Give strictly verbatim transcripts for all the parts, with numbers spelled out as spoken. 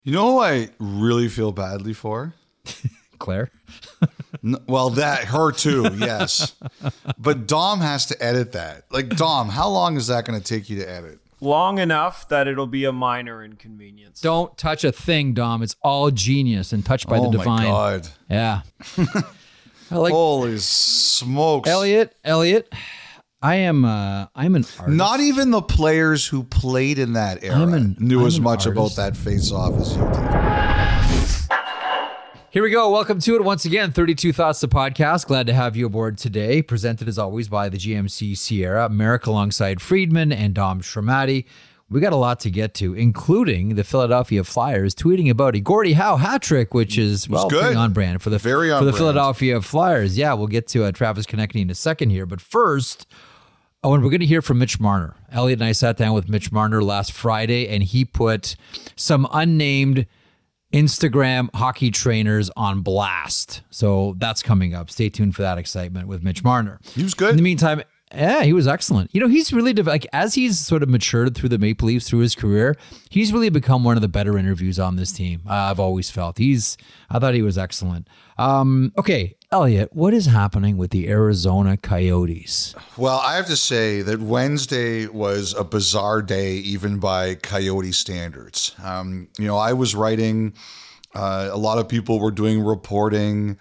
You know who I really feel badly for? Claire? N- well, that, her too, yes. But Dom has to edit that. Like, Dom, how long is that going to take you to edit? Long enough that it'll be a minor inconvenience. Don't touch a thing, Dom. It's all genius and touched by oh the divine. Oh, my God. Yeah. I like Holy smokes. Elliot, Elliot, I am uh, I'm an artist. Not even the players who played in that era an- knew I'm as an much artist. about that face-off as you did. Here we go. Welcome to it once again. thirty-two Thoughts, the podcast. Glad to have you aboard today. Presented as always by the G M C Sierra, Merrick alongside Friedman and Dom Schramati. We got a lot to get to, including the Philadelphia Flyers tweeting about a Gordie Howe hat trick, which is well good. pretty on brand for the Very on for the brand. Philadelphia Flyers. Yeah, we'll get to uh, Travis Konechny in a second here, but first. Oh, and we're going to hear from Mitch Marner. Elliot and I sat down with Mitch Marner last Friday, and he put some unnamed Instagram hockey trainers on blast. So that's coming up. Stay tuned for that excitement with Mitch Marner. He was good. In the meantime, yeah, he was excellent. You know, he's really, dev- like, as he's sort of matured through the Maple Leafs through his career, he's really become one of the better interviews on this team. Uh, I've always felt. He's, I thought he was excellent. Um, okay, Elliot, what is happening with the Arizona Coyotes? Well, I have to say that Wednesday was a bizarre day, even by Coyote standards. Um, you know, I was writing, uh, a lot of people were doing reporting.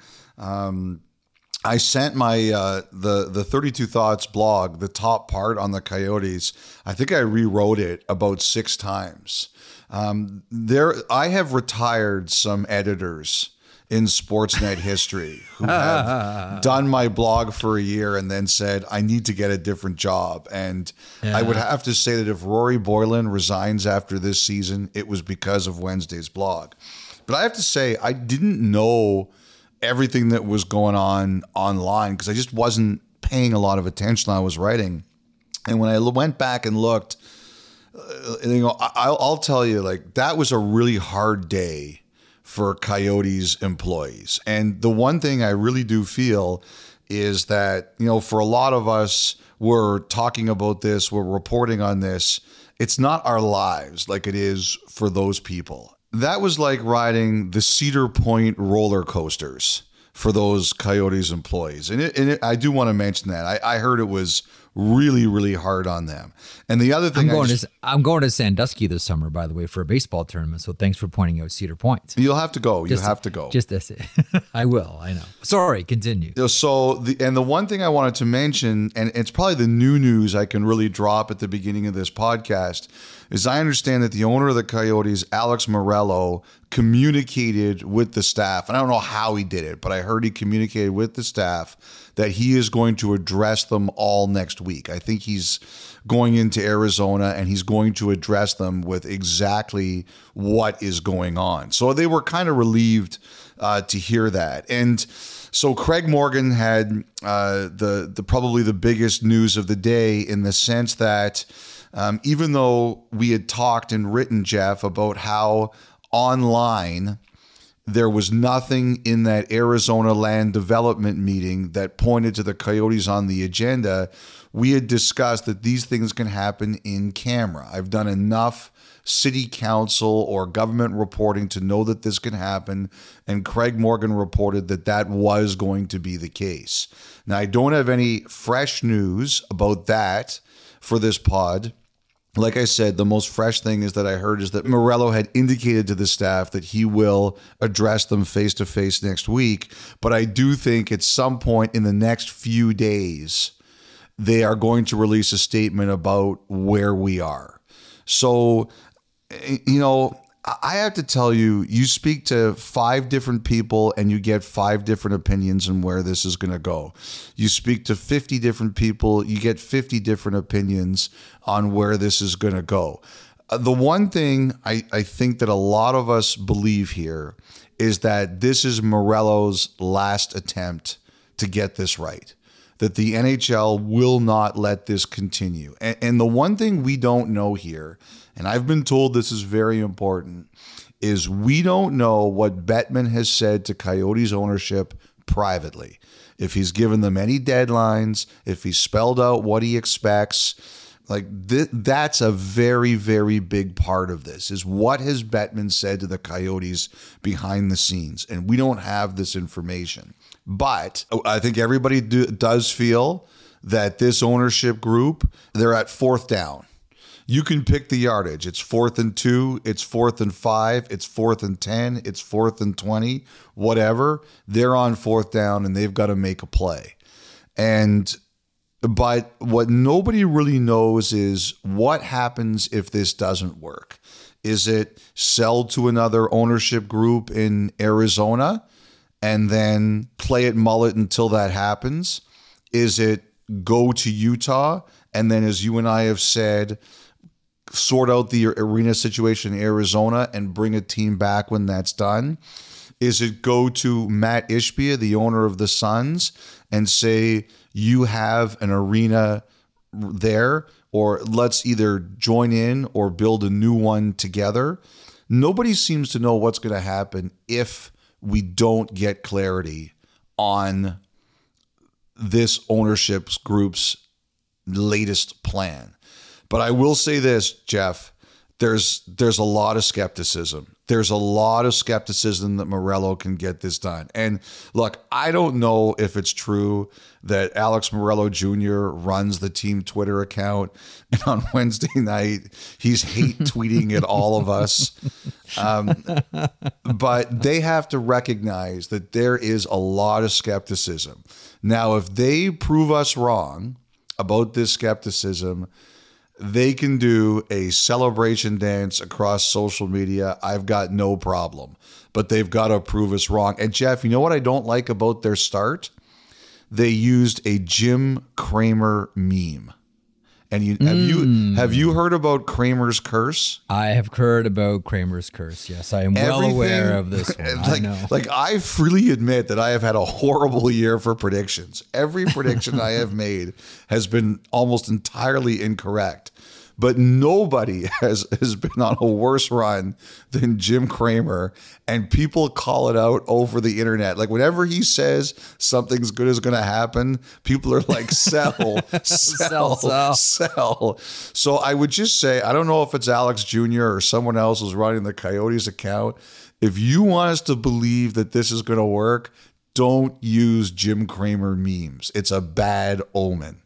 Um, I sent my uh, the the thirty-two Thoughts blog, the top part on the Coyotes. I think I rewrote it about six times. Um, there, I have retired some editors in Sportsnet history who have done my blog for a year and then said, I need to get a different job. And Yeah. I would have to say that if Rory Boylan resigns after this season, it was because of Wednesday's blog. But I have to say, I didn't know everything that was going on online because I just wasn't paying a lot of attention when I was writing. And when I l- went back and looked, uh, you know, I- I'll, I'll tell you, like, that was a really hard day for Coyotes employees. And the one thing I really do feel is that, you know, for a lot of us, we're talking about this, we're reporting on this. It's not our lives like it is for those people. That was like riding the Cedar Point roller coasters for those Coyotes employees. And, it, and it, I do want to mention that. I, I heard it was really, really hard on them. And the other thing I'm going I just, to I'm going to Sandusky this summer, by the way, for a baseball tournament. So thanks for pointing out Cedar Point. you'll have to go. You Just- have to go. Just this, I will. I know. Sorry. Continue. So the and the one thing I wanted to mention, and it's probably the new news I can really drop at the beginning of this podcast, is I understand that the owner of the Coyotes, Alex Morello, communicated with the staff. And I don't know how he did it, but I heard he communicated with the staff that he is going to address them all next week. I think he's going into Arizona and he's going to address them with exactly what is going on. So they were kind of relieved uh, to hear that. And so Craig Morgan had uh, the the probably the biggest news of the day in the sense that um, even though we had talked and written, Jeff, about how online there was nothing in that Arizona land development meeting that pointed to the Coyotes on the agenda, we had discussed that these things can happen in camera. I've done enough city council or government reporting to know that this can happen, and Craig Morgan reported that that was going to be the case. Now, I don't have any fresh news about that for this pod. Like I said, the most fresh thing is that I heard is that Morello had indicated to the staff that he will address them face to face next week. But I do think at some point in the next few days, they are going to release a statement about where we are. So, you know, I have to tell you, you speak to five different people and you get five different opinions on where this is going to go. You speak to fifty different people, you get fifty different opinions on where this is going to go. Uh, the one thing I, I think that a lot of us believe here is that this is Morello's last attempt to get this right, that the N H L will not let this continue. And, and the one thing we don't know here, and I've been told this is very important, is we don't know what Bettman has said to Coyotes ownership privately. If he's given them any deadlines, if he spelled out what he expects, Like th- that's a very, very big part of this is what has Bettman said to the Coyotes behind the scenes. And we don't have this information. But I think everybody do, does feel that this ownership group, they're at fourth down. You can pick the yardage. It's fourth and two, it's fourth and five, it's fourth and ten, it's fourth and twenty, whatever. They're on fourth down and they've got to make a play. And But what nobody really knows is what happens if this doesn't work. Is it sell to another ownership group in Arizona and then play it mullet until that happens? Is it go to Utah and then, as you and I have said, sort out the arena situation in Arizona and bring a team back when that's done? Is it go to Matt Ishbia, the owner of the Suns, and say, you have an arena there, or let's either join in or build a new one together? Nobody seems to know what's going to happen if we don't get clarity on this ownership group's latest plan. But I will say this, Jeff, there's there's a lot of skepticism. There's a lot of skepticism that Meruelo can get this done. And look, I don't know if it's true that Alex Meruelo Junior runs the team Twitter account, and on Wednesday night, he's hate tweeting at all of us. Um, but they have to recognize that there is a lot of skepticism. Now, if they prove us wrong about this skepticism, they can do a celebration dance across social media. I've got no problem, but they've got to prove us wrong. And Jeff, you know what I don't like about their start? They used a Jim Cramer meme. And you, have you have you heard about Kramer's curse? I have heard about Kramer's curse. Yes, I am well Everything, aware of this one. Like, I know. Like I freely admit that I have had a horrible year for predictions. Every prediction I have made has been almost entirely incorrect. But nobody has, has been on a worse run than Jim Cramer, and people call it out over the internet. Like whenever he says something's good is going to happen, people are like, sell, sell, sell, sell. So I would just say, I don't know if it's Alex Junior or someone else who's running the Coyotes account. If you want us to believe that this is going to work, don't use Jim Cramer memes. It's a bad omen.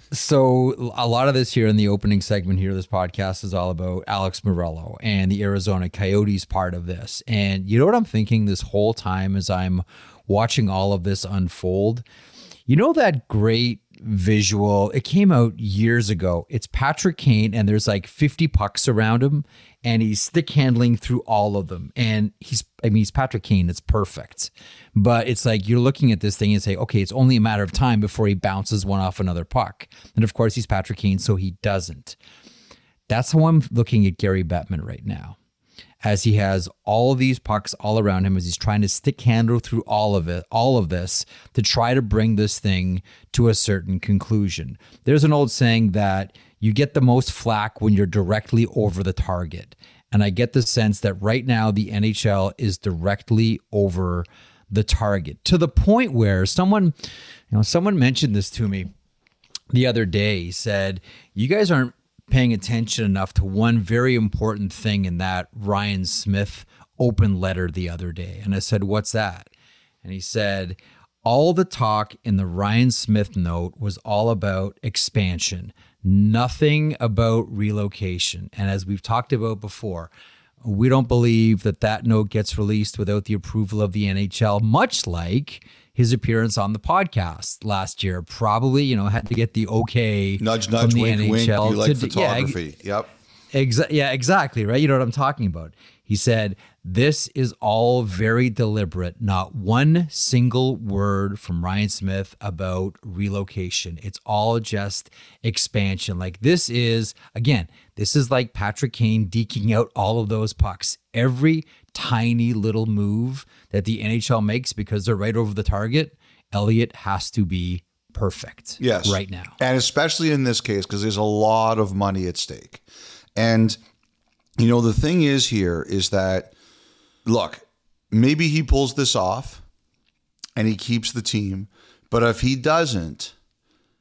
So a lot of this here in the opening segment here, this podcast is all about Alex Meruelo and the Arizona Coyotes part of this. And you know what I'm thinking this whole time as I'm watching all of this unfold? You know that great visual, it came out years ago. It's Patrick Kane and there's like fifty pucks around him and he's stick handling through all of them. And he's, I mean, he's Patrick Kane. It's perfect. But it's like you're looking at this thing and say, okay, it's only a matter of time before he bounces one off another puck. And of course, he's Patrick Kane, so he doesn't. That's how I'm looking at Gary Bettman right now, as he has all of these pucks all around him, as he's trying to stick handle through all of it, all of this to try to bring this thing to a certain conclusion. There's an old saying that you get the most flack when you're directly over the target. And I get the sense that right now the N H L is directly over the target, to the point where someone, you know, someone mentioned this to me the other day. He said, you guys aren't paying attention enough to one very important thing in that Ryan Smith open letter the other day. And I said, what's that? And he said, all the talk in the Ryan Smith note was all about expansion, nothing about relocation. And as we've talked about before, we don't believe that that note gets released without the approval of the N H L, much like his appearance on the podcast last year. Probably, you know, had to get the okay nudge, nudge, from the wink, N H L. wink. You like to, photography. Yeah, yep. Exa- yeah, exactly. Right. You know what I'm talking about. He said, this is all very deliberate. Not one single word from Ryan Smith about relocation. It's all just expansion. Like this is, again, this is like Patrick Kane deking out all of those pucks. Every tiny little move that the N H L makes because they're right over the target, Elliot has to be perfect. Yes. Right now. And especially in this case, because there's a lot of money at stake. And, you know, the thing is here is that, look, maybe he pulls this off and he keeps the team. But if he doesn't,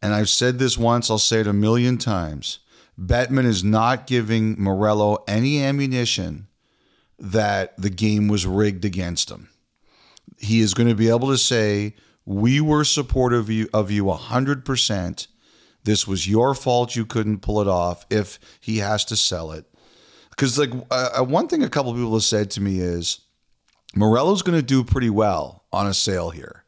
and I've said this once, I'll say it a million times, Bettman is not giving Morello any ammunition that the game was rigged against him. He is going to be able to say, we were supportive of you, of you one hundred percent. This was your fault you couldn't pull it off if he has to sell it. Because like uh, one thing a couple of people have said to me is, Morello's going to do pretty well on a sale here.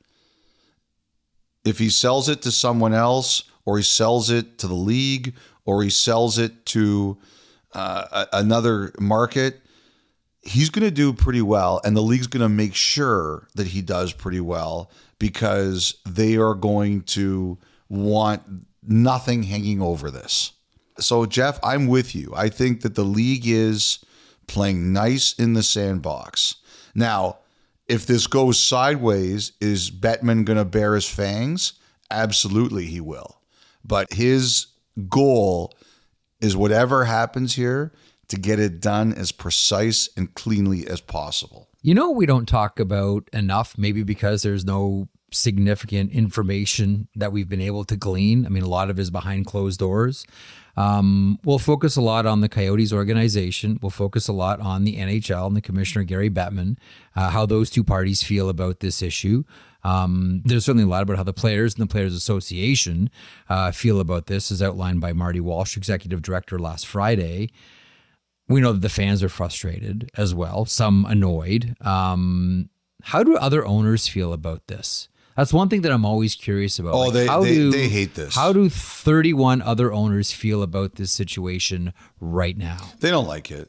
If he sells it to someone else, or he sells it to the league, or he sells it to uh, a- another market, he's going to do pretty well. And the league's going to make sure that he does pretty well because they are going to want nothing hanging over this. So, Jeff, I'm with you. I think that the league is playing nice in the sandbox. Now, if this goes sideways, is Bettman going to bear his fangs? Absolutely, he will. But his goal is whatever happens here to get it done as precise and cleanly as possible. You know, we don't talk about enough, maybe because there's no significant information that we've been able to glean. I mean, a lot of it is behind closed doors. Um, we'll focus a lot on the Coyotes organization. We'll focus a lot on the N H L and the Commissioner, Gary Bettman, uh, how those two parties feel about this issue. Um, there's certainly a lot about how the players and the Players Association uh, feel about this, as outlined by Marty Walsh, Executive Director, last Friday. We know that the fans are frustrated as well, some annoyed. Um, how do other owners feel about this? That's one thing that I'm always curious about. Oh, Like, they, how they, do, they hate this. How do thirty-one other owners feel about this situation right now? They don't like it.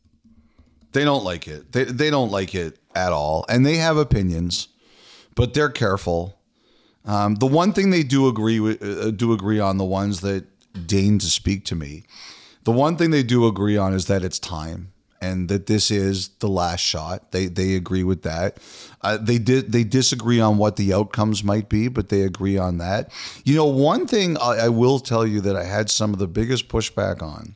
They don't like it. They they don't like it at all. And they have opinions, but they're careful. Um, the one thing they do agree with, uh, do agree on, the ones that deign to speak to me, the one thing they do agree on is that it's time and that this is the last shot. They they agree with that. Uh, they did they disagree on what the outcomes might be, but they agree on that. You know, one thing I, I will tell you that I had some of the biggest pushback on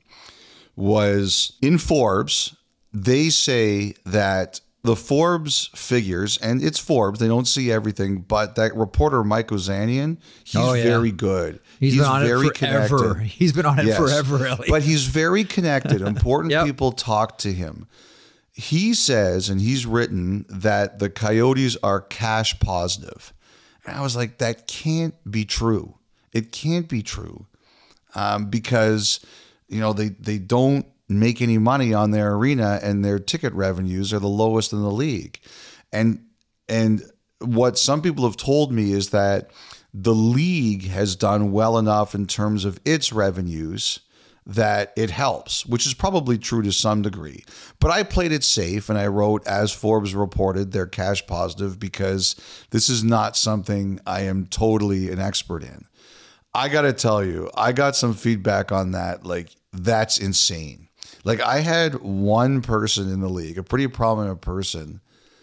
was in Forbes. They say that the Forbes figures, and it's Forbes, they don't see everything, but that reporter Mike Ozanian, he's Oh, yeah. very good. He's been on it very forever. connected. He's been on it Yes. forever, Ellie. But he's very connected. Important Yep. people talk to him. He says, and he's written, that the Coyotes are cash positive. And I was like, that can't be true. It can't be true. Um, because, you know, they, they don't make any money on their arena, and their ticket revenues are the lowest in the league. And and what some people have told me is that the league has done well enough in terms of its revenues that it helps, which is probably true to some degree. But I played it safe and I wrote, as Forbes reported, they're cash positive, because this is not something I am totally an expert in. I got to tell you, I got some feedback on that. Like, that's insane. Like, I had one person in the league, a pretty prominent person,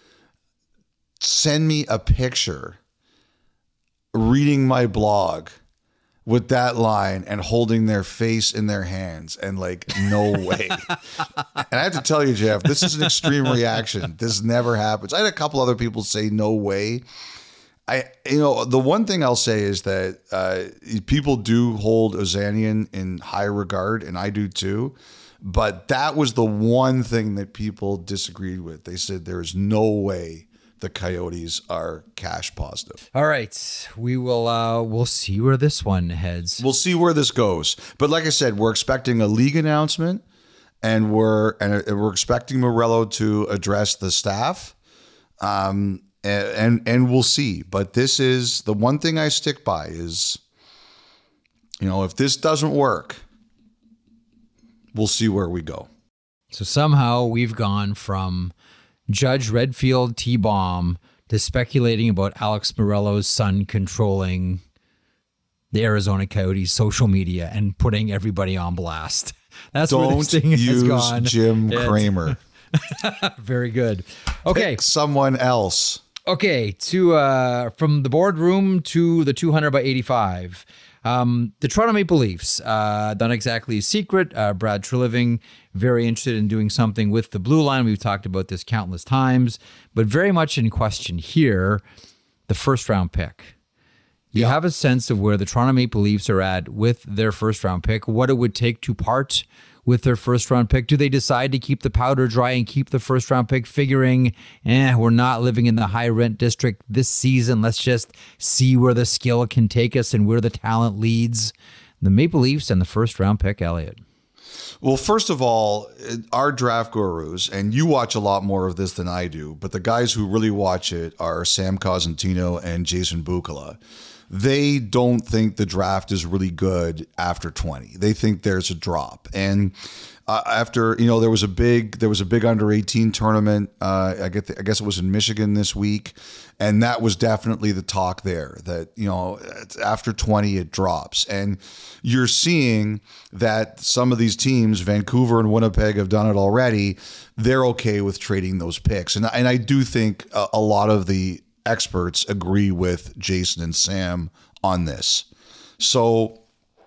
send me a picture reading my blog with that line and holding their face in their hands and like, no way. And I have to tell you, Jeff, this is an extreme reaction. This never happens. I had a couple other people say no way. I, you know, the one thing I'll say is that uh, people do hold Ozanian in high regard, and I do too. But that was the one thing that people disagreed with. They said there is no way the Coyotes are cash positive. All right, we will. Uh, we'll see where this one heads. We'll see where this goes. But like I said, we're expecting a league announcement, and we're and we're expecting Morello to address the staff, um, and, and and we'll see. But this is the one thing I stick by is, you know, if this doesn't work, we'll see where we go. So somehow we've gone from Judge Redfield T-Bomb to speculating about Alex Morello's son controlling the Arizona Coyotes social media and putting everybody on blast. That's where Don't this thing has use gone. Jim It- Kramer. Very good. Okay. Pick someone else. Okay, to uh, from the boardroom to the two hundred by eighty-five. Um, the Toronto Maple Leafs, uh, not exactly a secret. Uh, Brad Treliving, very interested in doing something with the blue line. We've talked about this countless times, but very much in question here, the first round pick. you Yeah. have a sense of where the Toronto Maple Leafs are at with their first round pick, what it would take to part with their first round pick? Do they decide to keep the powder dry and keep the first round pick, figuring, eh, we're not living in the high rent district this season. Let's just see where the skill can take us and where the talent leads. The Maple Leafs and the first round pick, Elliot. Well, first of all, our draft gurus, and you watch a lot more of this than I do, but the guys who really watch it are Sam Cosentino and Jason Bukala. They don't think the draft is really good after twenty. They think there's a drop. And uh, after, you know, there was a big there was a big under eighteen tournament. Uh, I get the, I guess it was in Michigan this week, and that was definitely the talk there. That, you know, after twenty it drops, and you're seeing that some of these teams, Vancouver and Winnipeg, have done it already. They're okay with trading those picks, and and I do think a, a lot of the experts agree with Jason and Sam on this. So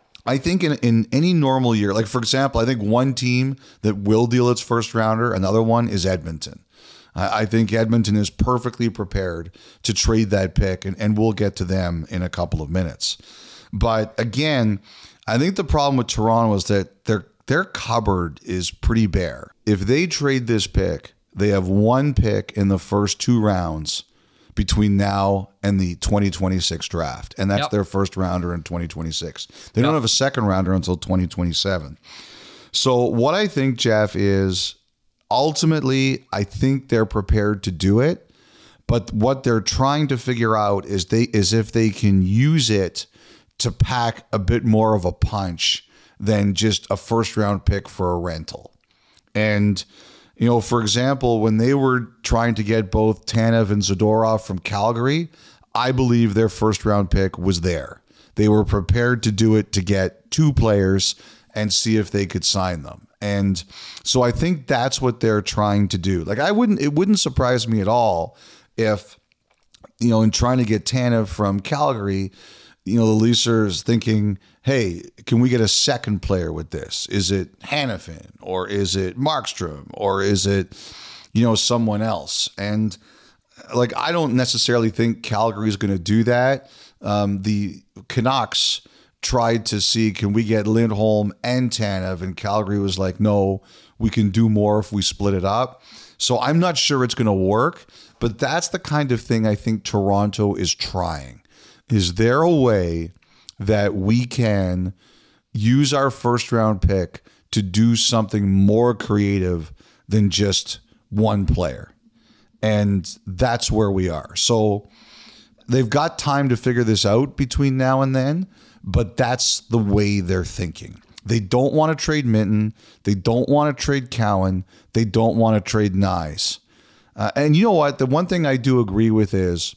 I think in, in any normal year, like for example, I think one team that will deal its first rounder, another one is Edmonton. I, I think Edmonton is perfectly prepared to trade that pick, and, and we'll get to them in a couple of minutes. But again, I think the problem with Toronto is that their their cupboard is pretty bare. If they trade this pick, they have one pick in the first two rounds between now and the twenty twenty-six draft. And that's Yep. their first rounder in twenty twenty-six. They Yep. don't have a second rounder until twenty twenty-seven. So what I think, Jeff, is ultimately, I think they're prepared to do it. But what they're trying to figure out is they is if they can use it to pack a bit more of a punch than just a first round pick for a rental. And you know, for example, when they were trying to get both Tanev and Zadorov from Calgary, I believe their first round pick was there. They were prepared to do it to get two players and see if they could sign them. And so I think that's what they're trying to do. Like I wouldn't, it wouldn't surprise me at all if, you know, in trying to get Tanev from Calgary, you know, the Leafs are thinking, hey, can we get a second player with this? Is it Hanifin, or is it Markstrom, or is it, you know, someone else? And like, I don't necessarily think Calgary is going to do that. Um, the Canucks tried to see, can we get Lindholm and Tanev? And Calgary was like, no, we can do more if we split it up. So I'm not sure it's going to work, but that's the kind of thing I think Toronto is trying. Is there a way that we can use our first round pick to do something more creative than just one player? And that's where we are. So they've got time to figure this out between now and then, but that's the way they're thinking. They don't want to trade Minton. They don't want to trade Cowan. They don't want to trade Nyes. Uh, and you know what? The one thing I do agree with is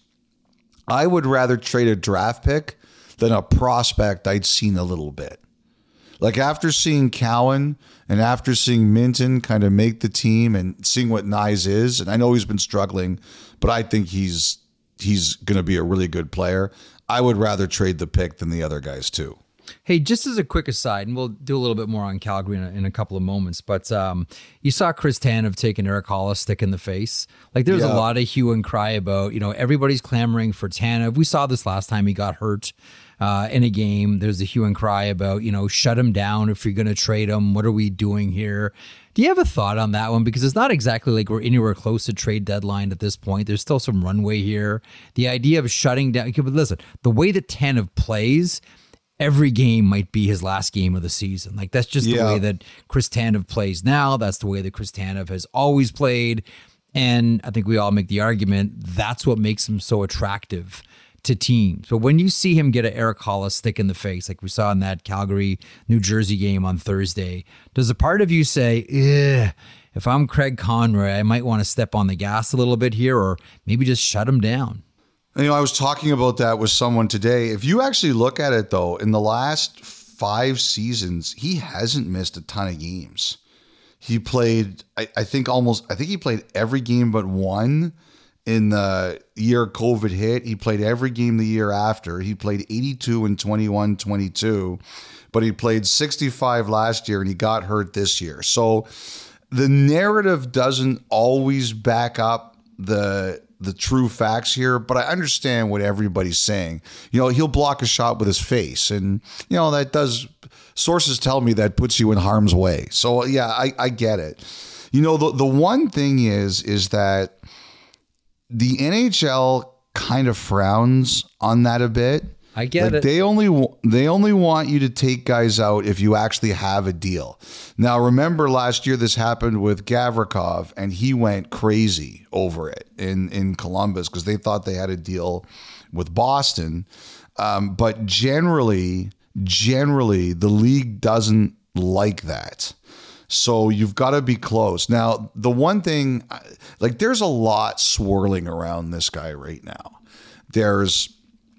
I would rather trade a draft pick than a prospect I'd seen a little bit. Like after seeing Cowan and after seeing Minton kind of make the team and seeing what Nyes is, and I know he's been struggling, but I think he's he's going to be a really good player. I would rather trade the pick than the other guys too. Hey, just as a quick aside, and we'll do a little bit more on Calgary in a, in a couple of moments, but um, you saw Chris Tanev taking Eric Hollis stick in the face. Like there was Yeah. a lot of hue and cry about, you know, everybody's clamoring for Tanev. We saw this last time he got hurt uh, in a game. There's a hue and cry about, you know, shut him down if you're going to trade him. What are we doing here? Do you have a thought on that one? Because it's not exactly like we're anywhere close to trade deadline at this point. There's still some runway here. The idea of shutting down, okay, but listen, the way that Tanev plays, every game might be his last game of the season. Like that's just Yeah. the way that Chris Tanev plays now. That's the way that Chris Tanev has always played. And I think we all make the argument that's what makes him so attractive to teams. But when you see him get an Eric Hollis stick in the face, like we saw in that Calgary, New Jersey game on Thursday, does a part of you say, eh, if I'm Craig Conroy, I might want to step on the gas a little bit here, or maybe just shut him down? You know, I was talking about that with someone today. If you actually look at it, though, in the last five seasons, he hasn't missed a ton of games. He played, I, I think almost, I think he played every game but one in the year COVID hit. He played every game the year after. He played eighty-two and twenty-one twenty-two, but he played sixty-five last year and he got hurt this year. So the narrative doesn't always back up the the true facts here, but I understand what everybody's saying. You know, he'll block a shot with his face, and you know that does. Sources tell me that puts you in harm's way. So yeah, I, I get it. You know, the the one thing is is that the N H L kind of frowns on that a bit. I get like it. They only they only want you to take guys out if you actually have a deal. Now, remember last year this happened with Gavrikov, and he went crazy over it in in Columbus because they thought they had a deal with Boston. Um, but generally, generally, the league doesn't like that. So you've got to be close. Now, the one thing, like, there's a lot swirling around this guy right now. There's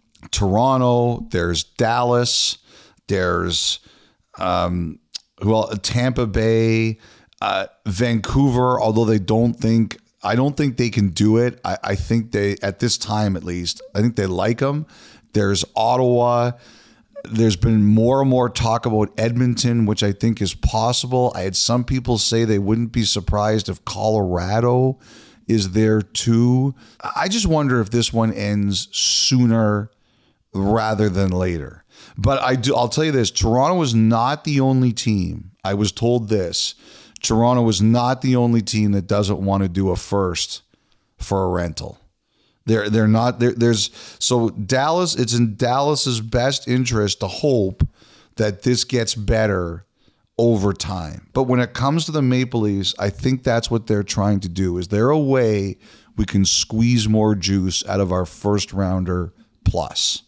Toronto, there's Dallas, there's um, well Tampa Bay, uh, Vancouver. Although they don't think, I don't think they can do it. I, I think they, at this time at least, I think they like him. There's Ottawa. There's been more and more talk about Edmonton, which I think is possible. I had some people say they wouldn't be surprised if Colorado is there too. I just wonder if this one ends sooner rather than later. But I do, I'll tell you this, Toronto was not the only team. I was told this. Toronto was not the only team that doesn't want to do a first for a rental. They're they're not there. There's so Dallas. It's in Dallas's best interest to hope that this gets better over time. But when it comes to the Maple Leafs, I think that's what they're trying to do. Is there a way we can squeeze more juice out of our first rounder plus?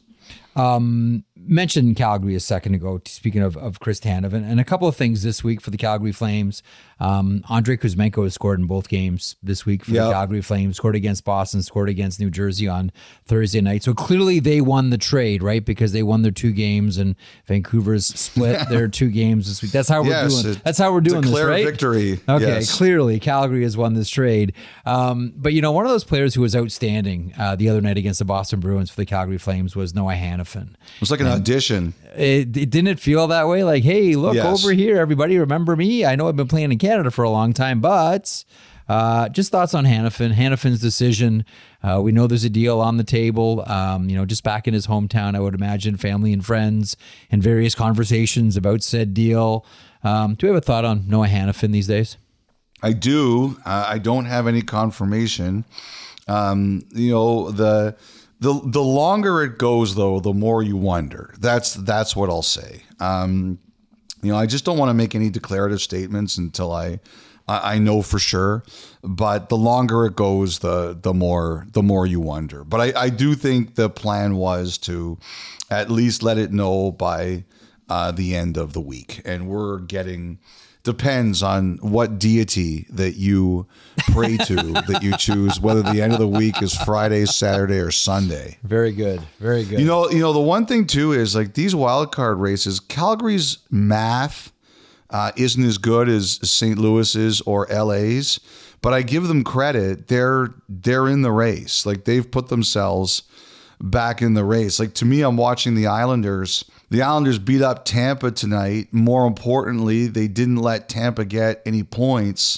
Um, mentioned Calgary a second ago, speaking of, of Chris Tanev, and, and a couple of things this week for the Calgary Flames. Um, Andrei Kuzmenko has scored in both games this week for yep. the Calgary Flames, scored against Boston, scored against New Jersey on Thursday night. So clearly they won the trade, right? Because they won their two games and Vancouver's split their two games this week. That's how we're yes, doing. That's how we're doing this, right? Victory. Okay, yes. Clearly Calgary has won this trade. Um, but you know, one of those players who was outstanding uh, the other night against the Boston Bruins for the Calgary Flames was Noah Hanifin. It was like an and audition. It, it didn't feel that way. Like, hey, look yes. over here, everybody. Remember me? I know I've been playing in Canada for a long time, but uh, just thoughts on Hanifin. Hanifin's decision. Uh, we know there's a deal on the table. Um, you know, just back in his hometown, I would imagine family and friends and various conversations about said deal. Um, do you have a thought on Noah Hanifin these days? I do. Uh, I don't have any confirmation. Um, you know, the. The the longer it goes, though, the more you wonder. That's that's what I'll say. Um, you know, I just don't want to make any declarative statements until I I know for sure. But the longer it goes, the the more the more you wonder. But I, I do think the plan was to at least let it know by uh, the end of the week, and we're getting. Depends on what deity that you pray to, that you choose, whether the end of the week is Friday, Saturday, or Sunday. Very good. Very good. You know, you know, the one thing too is like these wild card races, Calgary's math uh, isn't as good as Saint Louis's or L A's, but I give them credit. They're they're in the race. Like they've put themselves back in the race. Like to me, I'm watching the Islanders. The Islanders beat up Tampa tonight. More importantly, they didn't let Tampa get any points.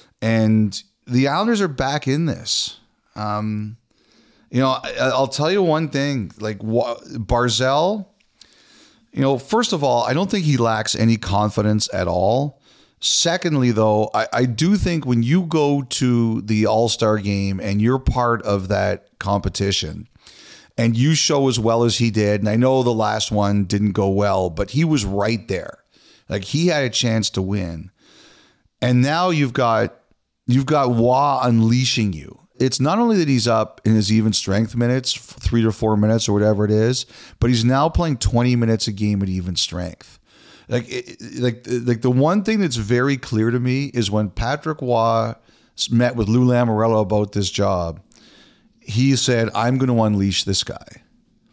And the Islanders are back in this. Um, you know, I, I'll tell you one thing. Like Barzal, you know, first of all, I don't think he lacks any confidence at all. Secondly, though, I, I do think when you go to the All-Star game and you're part of that competition, and you show as well as he did, and I know the last one didn't go well, but he was right there. Like he had a chance to win. And now you've got you've got Wah unleashing you. It's not only that he's up in his even strength minutes, three to four minutes or whatever it is, but he's now playing twenty minutes a game at even strength. Like, it, like, like the one thing that's very clear to me is when Patrick Wah met with Lou Lamoriello about this job, he said, I'm going to unleash this guy.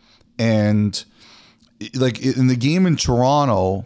And like in the game in Toronto,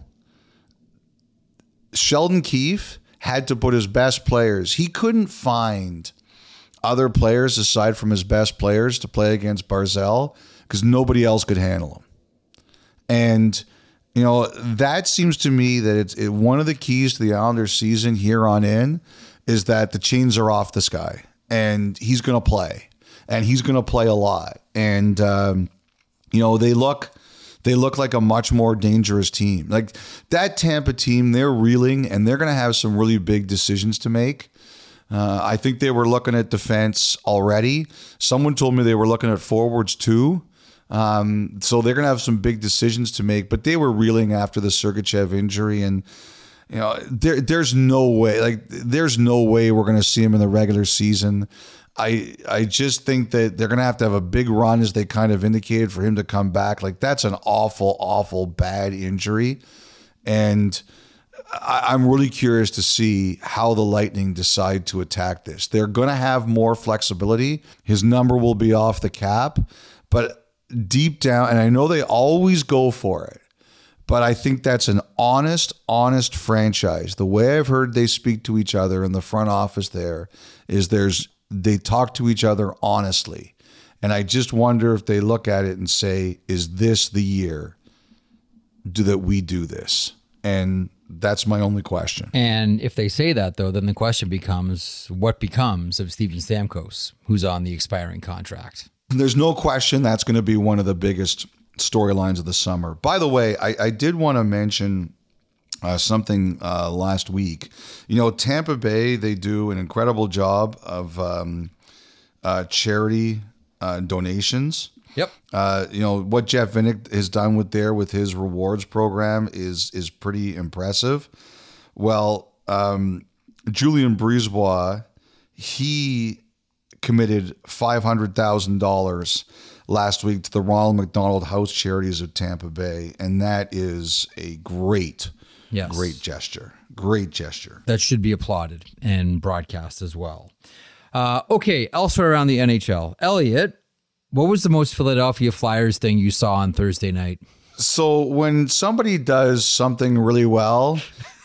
Sheldon Keefe had to put his best players. He couldn't find other players aside from his best players to play against Barzal because nobody else could handle him. And, you know, that seems to me that it's it, one of the keys to the Islanders season here on in is that the chains are off this guy and he's going to play. and he's going to play a lot. And um, you know, they look they look like a much more dangerous team. Like that Tampa team, they're reeling, and they're going to have some really big decisions to make. Uh, I think they were looking at defense already. Someone told me they were looking at forwards too. Um, so they're going to have some big decisions to make, but they were reeling after the Sergachev injury, and you know, there, there's no way, like, there's no way we're going to see him in the regular season. I, I just think that they're going to have to have a big run, as they kind of indicated, for him to come back. Like, that's an awful, awful bad injury. And I, I'm really curious to see how the Lightning decide to attack this. They're going to have more flexibility. His number will be off the cap, but deep down, and I know they always go for it, but I think that's an honest, honest franchise. The way I've heard they speak to each other in the front office there is there's they talk to each other honestly. And I just wonder if they look at it and say, is this the year do that we do this? And that's my only question. And if they say that, though, then the question becomes, what becomes of Steven Stamkos, who's on the expiring contract? There's no question that's going to be one of the biggest storylines of the summer. By the way, I, I did want to mention uh, something uh, last week. You know, Tampa Bay, they do an incredible job of um, uh, charity uh, donations. Yep. Uh, you know, what Jeff Vinik has done with there with his rewards program is is pretty impressive. Well, um, Julien Brisebois, he committed five hundred thousand dollars last week to the Ronald McDonald House Charities of Tampa Bay, and that is a great, yes. great gesture. Great gesture. That should be applauded and broadcast as well. Uh, okay, elsewhere around the N H L. Elliot, what was the most Philadelphia Flyers thing you saw on Thursday night? So when somebody does something really well,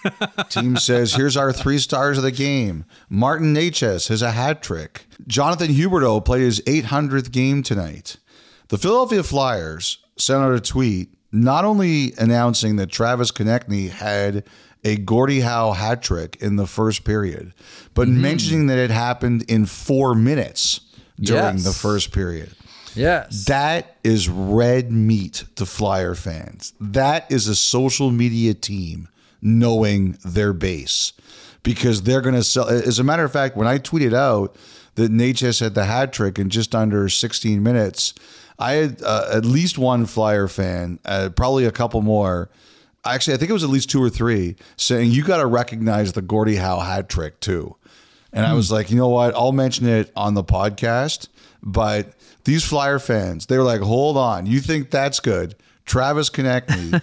team says, here's our three stars of the game. Martin Necas has a hat trick. Jonathan Huberdeau played his eight hundredth game tonight. The Philadelphia Flyers sent out a tweet not only announcing that Travis Konechny had a Gordie Howe hat trick in the first period, but mm-hmm. mentioning that it happened in four minutes during yes. the first period. Yes. That is red meat to Flyer fans. That is a social media team knowing their base, because they're going to sell. As a matter of fact, when I tweeted out that Necas had the hat trick in just under sixteen minutes, I had uh, at least one Flyer fan, uh, probably a couple more. Actually, I think it was at least two or three saying, you got to recognize the Gordie Howe hat trick too. And mm. I was like, you know what? I'll mention it on the podcast. But these Flyer fans, they were like, hold on. You think that's good? Travis Konechny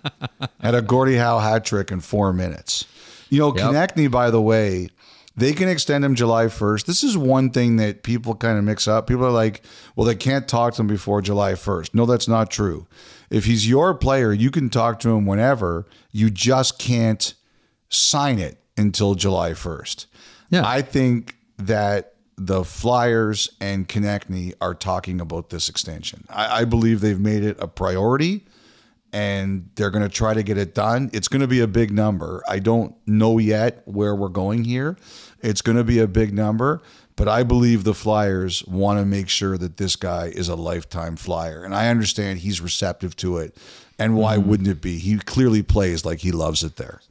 had a Gordie Howe hat trick in four minutes. You know, yep. Konechny, by the way, they can extend him July first. This is one thing that people kind of mix up. People are like, well, they can't talk to him before July first. No, that's not true. If he's your player, you can talk to him whenever. You just can't sign it until July first. Yeah. I think that the Flyers and Konechny are talking about this extension. I, I believe they've made it a priority, and they're going to try to get it done. It's going to be a big number. I don't know yet where we're going here. It's going to be a big number, but I believe the Flyers want to make sure that this guy is a lifetime Flyer. And I understand he's receptive to it. And why mm. wouldn't it be? He clearly plays like he loves it there.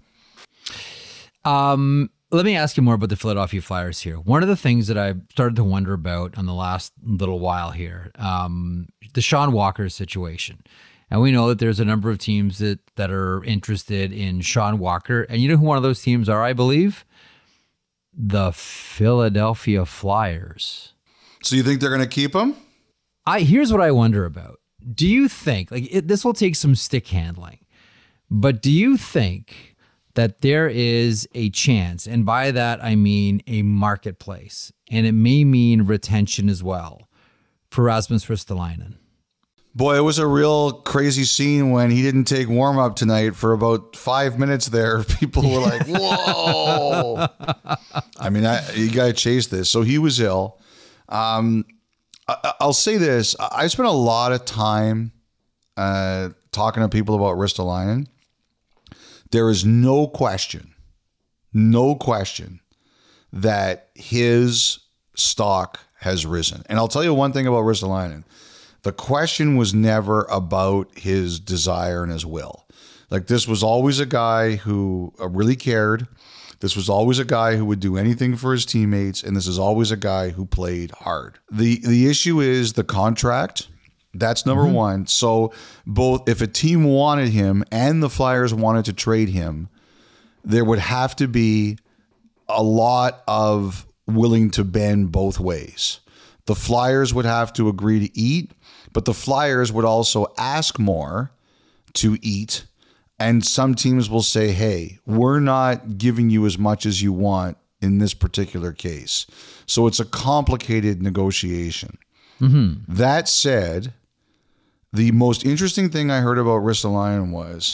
Um, let me ask you more about the Philadelphia Flyers here. One of the things that I've started to wonder about on the last little while here, um, the Sean Walker situation. And we know that there's a number of teams that, that are interested in Sean Walker. And you know who one of those teams are, I believe? The Philadelphia Flyers. So you think they're going to keep him? I here's what I wonder about. Do you think, like it, this will take some stick handling, but do you think that there is a chance, and by that I mean a marketplace, and it may mean retention as well, for Rasmus Ristolainen? Boy, it was a real crazy scene when he didn't take warm-up tonight for about five minutes there. People were like, whoa. I mean, I, you got to chase this. So he was ill. Um, I, I'll say this. I spent a lot of time uh, talking to people about Ristolainen. There is no question, no question that his stock has risen. And I'll tell you one thing about Ristolainen. The question was never about his desire and his will. Like, this was always a guy who really cared. This was always a guy who would do anything for his teammates, and this is always a guy who played hard. The the issue is the contract. That's number mm-hmm. one. So both if a team wanted him and the Flyers wanted to trade him, there would have to be a lot of willing to bend both ways. The Flyers would have to agree to eat, but the Flyers would also ask more to eat. And some teams will say, hey, we're not giving you as much as you want in this particular case. So it's a complicated negotiation. Mm-hmm. That said, the most interesting thing I heard about Ristolainen was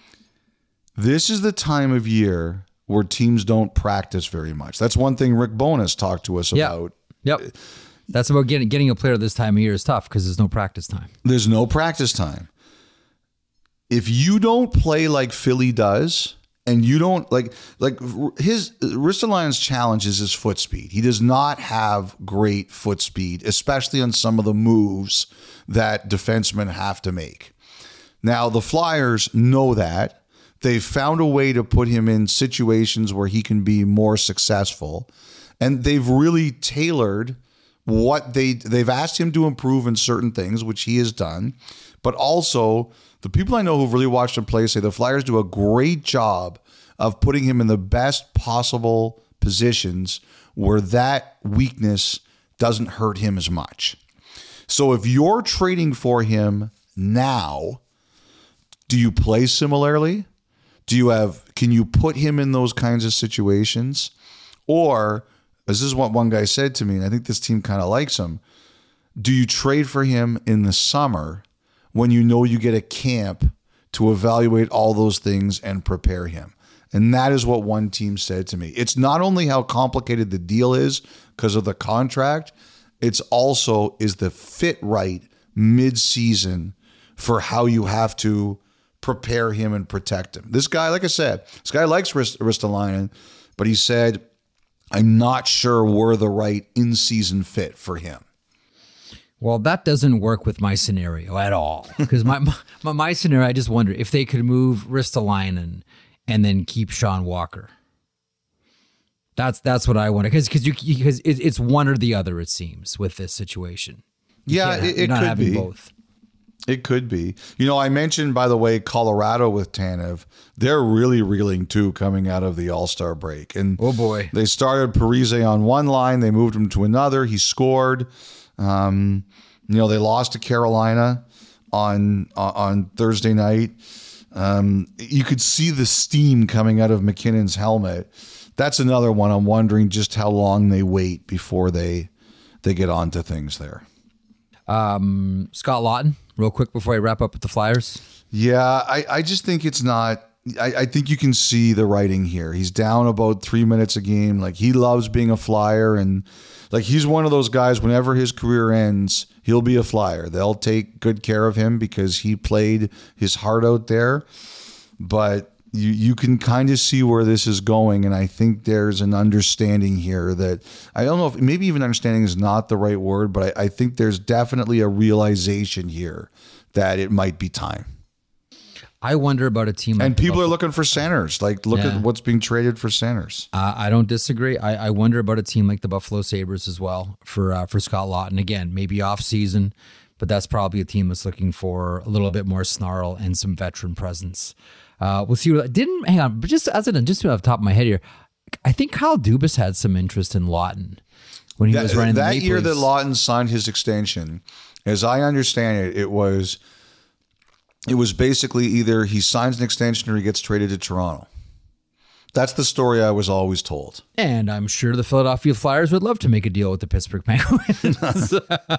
this is the time of year where teams don't practice very much. That's one thing Rick Bowness talked to us yep. about. Yep. That's about getting getting a player this time of year is tough because there's no practice time. There's no practice time. If you don't play like Philly does, and you don't like like his Ristolainen's challenge is his foot speed. He does not have great foot speed, especially on some of the moves that defensemen have to make. Now, the Flyers know that. They've found a way to put him in situations where he can be more successful, and they've really tailored what they they've asked him to improve in certain things, which he has done, but also the people I know who've really watched him play say the Flyers do a great job of putting him in the best possible positions where that weakness doesn't hurt him as much. So if you're trading for him now, do you play similarly? Do you have, can you put him in those kinds of situations? Or, this is what one guy said to me, and I think this team kind of likes him, do you trade for him in the summer when you know you get a camp to evaluate all those things and prepare him? And that is what one team said to me. It's not only how complicated the deal is because of the contract, it's also is the fit right mid-season for how you have to prepare him and protect him. This guy, like I said, this guy likes Rist- Ristolainen, but he said, I'm not sure we're the right in-season fit for him. Well, that doesn't work with my scenario at all. Because my, my my scenario, I just wonder if they could move Ristolainen and then keep Sean Walker. That's that's what I wonder. Because because you because it, it's one or the other, it seems, with this situation. You yeah, it, it not could having be. Both. It could be. You know, I mentioned, by the way, Colorado with Tanev. They're really reeling, too, coming out of the All-Star break. And oh, boy. They started Parise on one line. They moved him to another. He scored. Um, you know, they lost to Carolina on on Thursday night. Um, you could see the steam coming out of McKinnon's helmet. That's another one. I'm wondering just how long they wait before they they get on to things there. Um, Scott Laughton, real quick before I wrap up with the Flyers. Yeah, I, I just think it's not. I, I think you can see the writing here. He's down about three minutes a game. Like, he loves being a Flyer, and like he's one of those guys. Whenever his career ends, he'll be a Flyer. They'll take good care of him because he played his heart out there. But you you can kind of see where this is going, and I think there's an understanding here that I don't know if maybe even understanding is not the right word, but I, I think there's definitely a realization here that it might be time. I wonder about a team like and people Buffalo. are looking for centers. Like, look Yeah. at what's being traded for centers. Uh, I don't disagree. I, I wonder about a team like the Buffalo Sabres as well for uh, for Scott Laughton. Again, maybe off season, but that's probably a team that's looking for a little bit more snarl and some veteran presence. Uh, we'll see. What didn't hang on, but just as an just off the top of my head here, I think Kyle Dubas had some interest in Laughton when he that, was running that the Maple year that Leafs. Laughton signed his extension. As I understand it, it was it was basically either he signs an extension or he gets traded to Toronto. That's the story I was always told. And I'm sure the Philadelphia Flyers would love to make a deal with the Pittsburgh Penguins.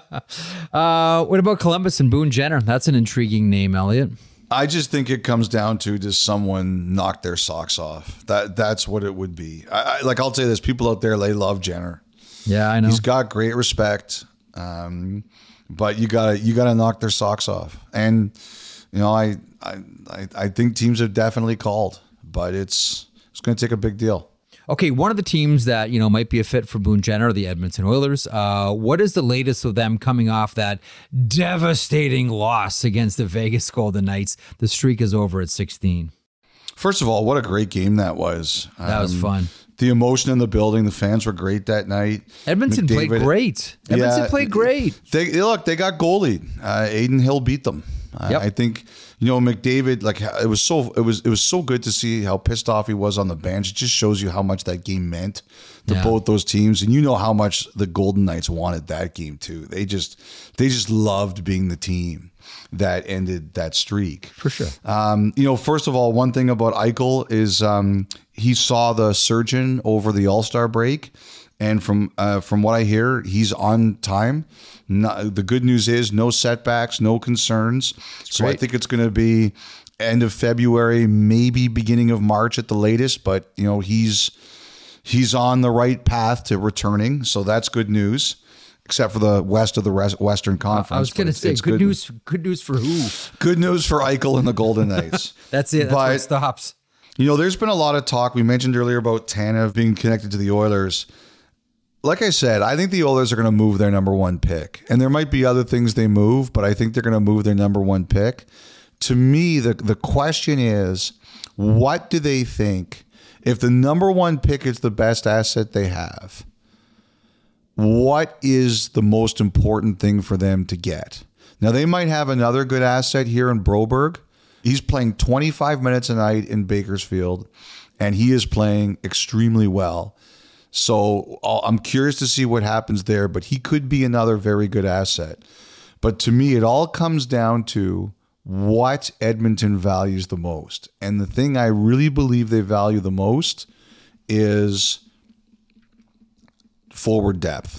uh, what about Columbus and Boone Jenner? That's an intriguing name, Elliot. I just think it comes down to, does someone knock their socks off? That That's what it would be. I, I, like, I'll say this, people out there, they love Jenner. Yeah, I know. He's got great respect, um, but you gotta you gotta knock their socks off. And you know, I I I think teams have definitely called, but it's it's going to take a big deal. Okay, one of the teams that, you know, might be a fit for Boone Jenner are the Edmonton Oilers. Uh, what is the latest with them coming off that devastating loss against the Vegas Golden Knights? The streak is over at sixteen. First of all, what a great game that was. That was Um, fun. The emotion in the building, the fans were great that night. Edmonton played McDavid- great. Edmonton Yeah, played great. They look, they got goalied. Uh, Aiden Hill beat them. Uh, Yep. I think you know McDavid. Like it was so it was it was so good to see how pissed off he was on the bench. It just shows you how much that game meant to Yeah. both those teams, and you know how much the Golden Knights wanted that game too. They just they just loved being the team that ended that streak. For sure. Um, you know, first of all, one thing about Eichel is um, he saw the surgeon over the All-Star break, and from uh, from what I hear, he's on time. No, the good news is no setbacks, no concerns. So I great. think it's going to be end of February, maybe beginning of March at the latest. But you know, he's he's on the right path to returning, so that's good news. Except for the west of the res- Western Conference. I was but going to it's- say, it's good news. Good news for who? Good news for Eichel and the Golden Knights. That's it. That's where it But- stops. You know, there's been a lot of talk. We mentioned earlier about Tanev being connected to the Oilers. Like I said, I think the Oilers are going to move their number one pick. And there might be other things they move, but I think they're going to move their number one pick. To me, the, the question is, what do they think? If the number one pick is the best asset they have, what is the most important thing for them to get? Now, they might have another good asset here in Broberg. He's playing twenty-five minutes a night in Bakersfield, and he is playing extremely well. So I'll- I'm curious to see what happens there, but he could be another very good asset. But to me, it all comes down to what Edmonton values the most. And the thing I really believe they value the most is forward depth.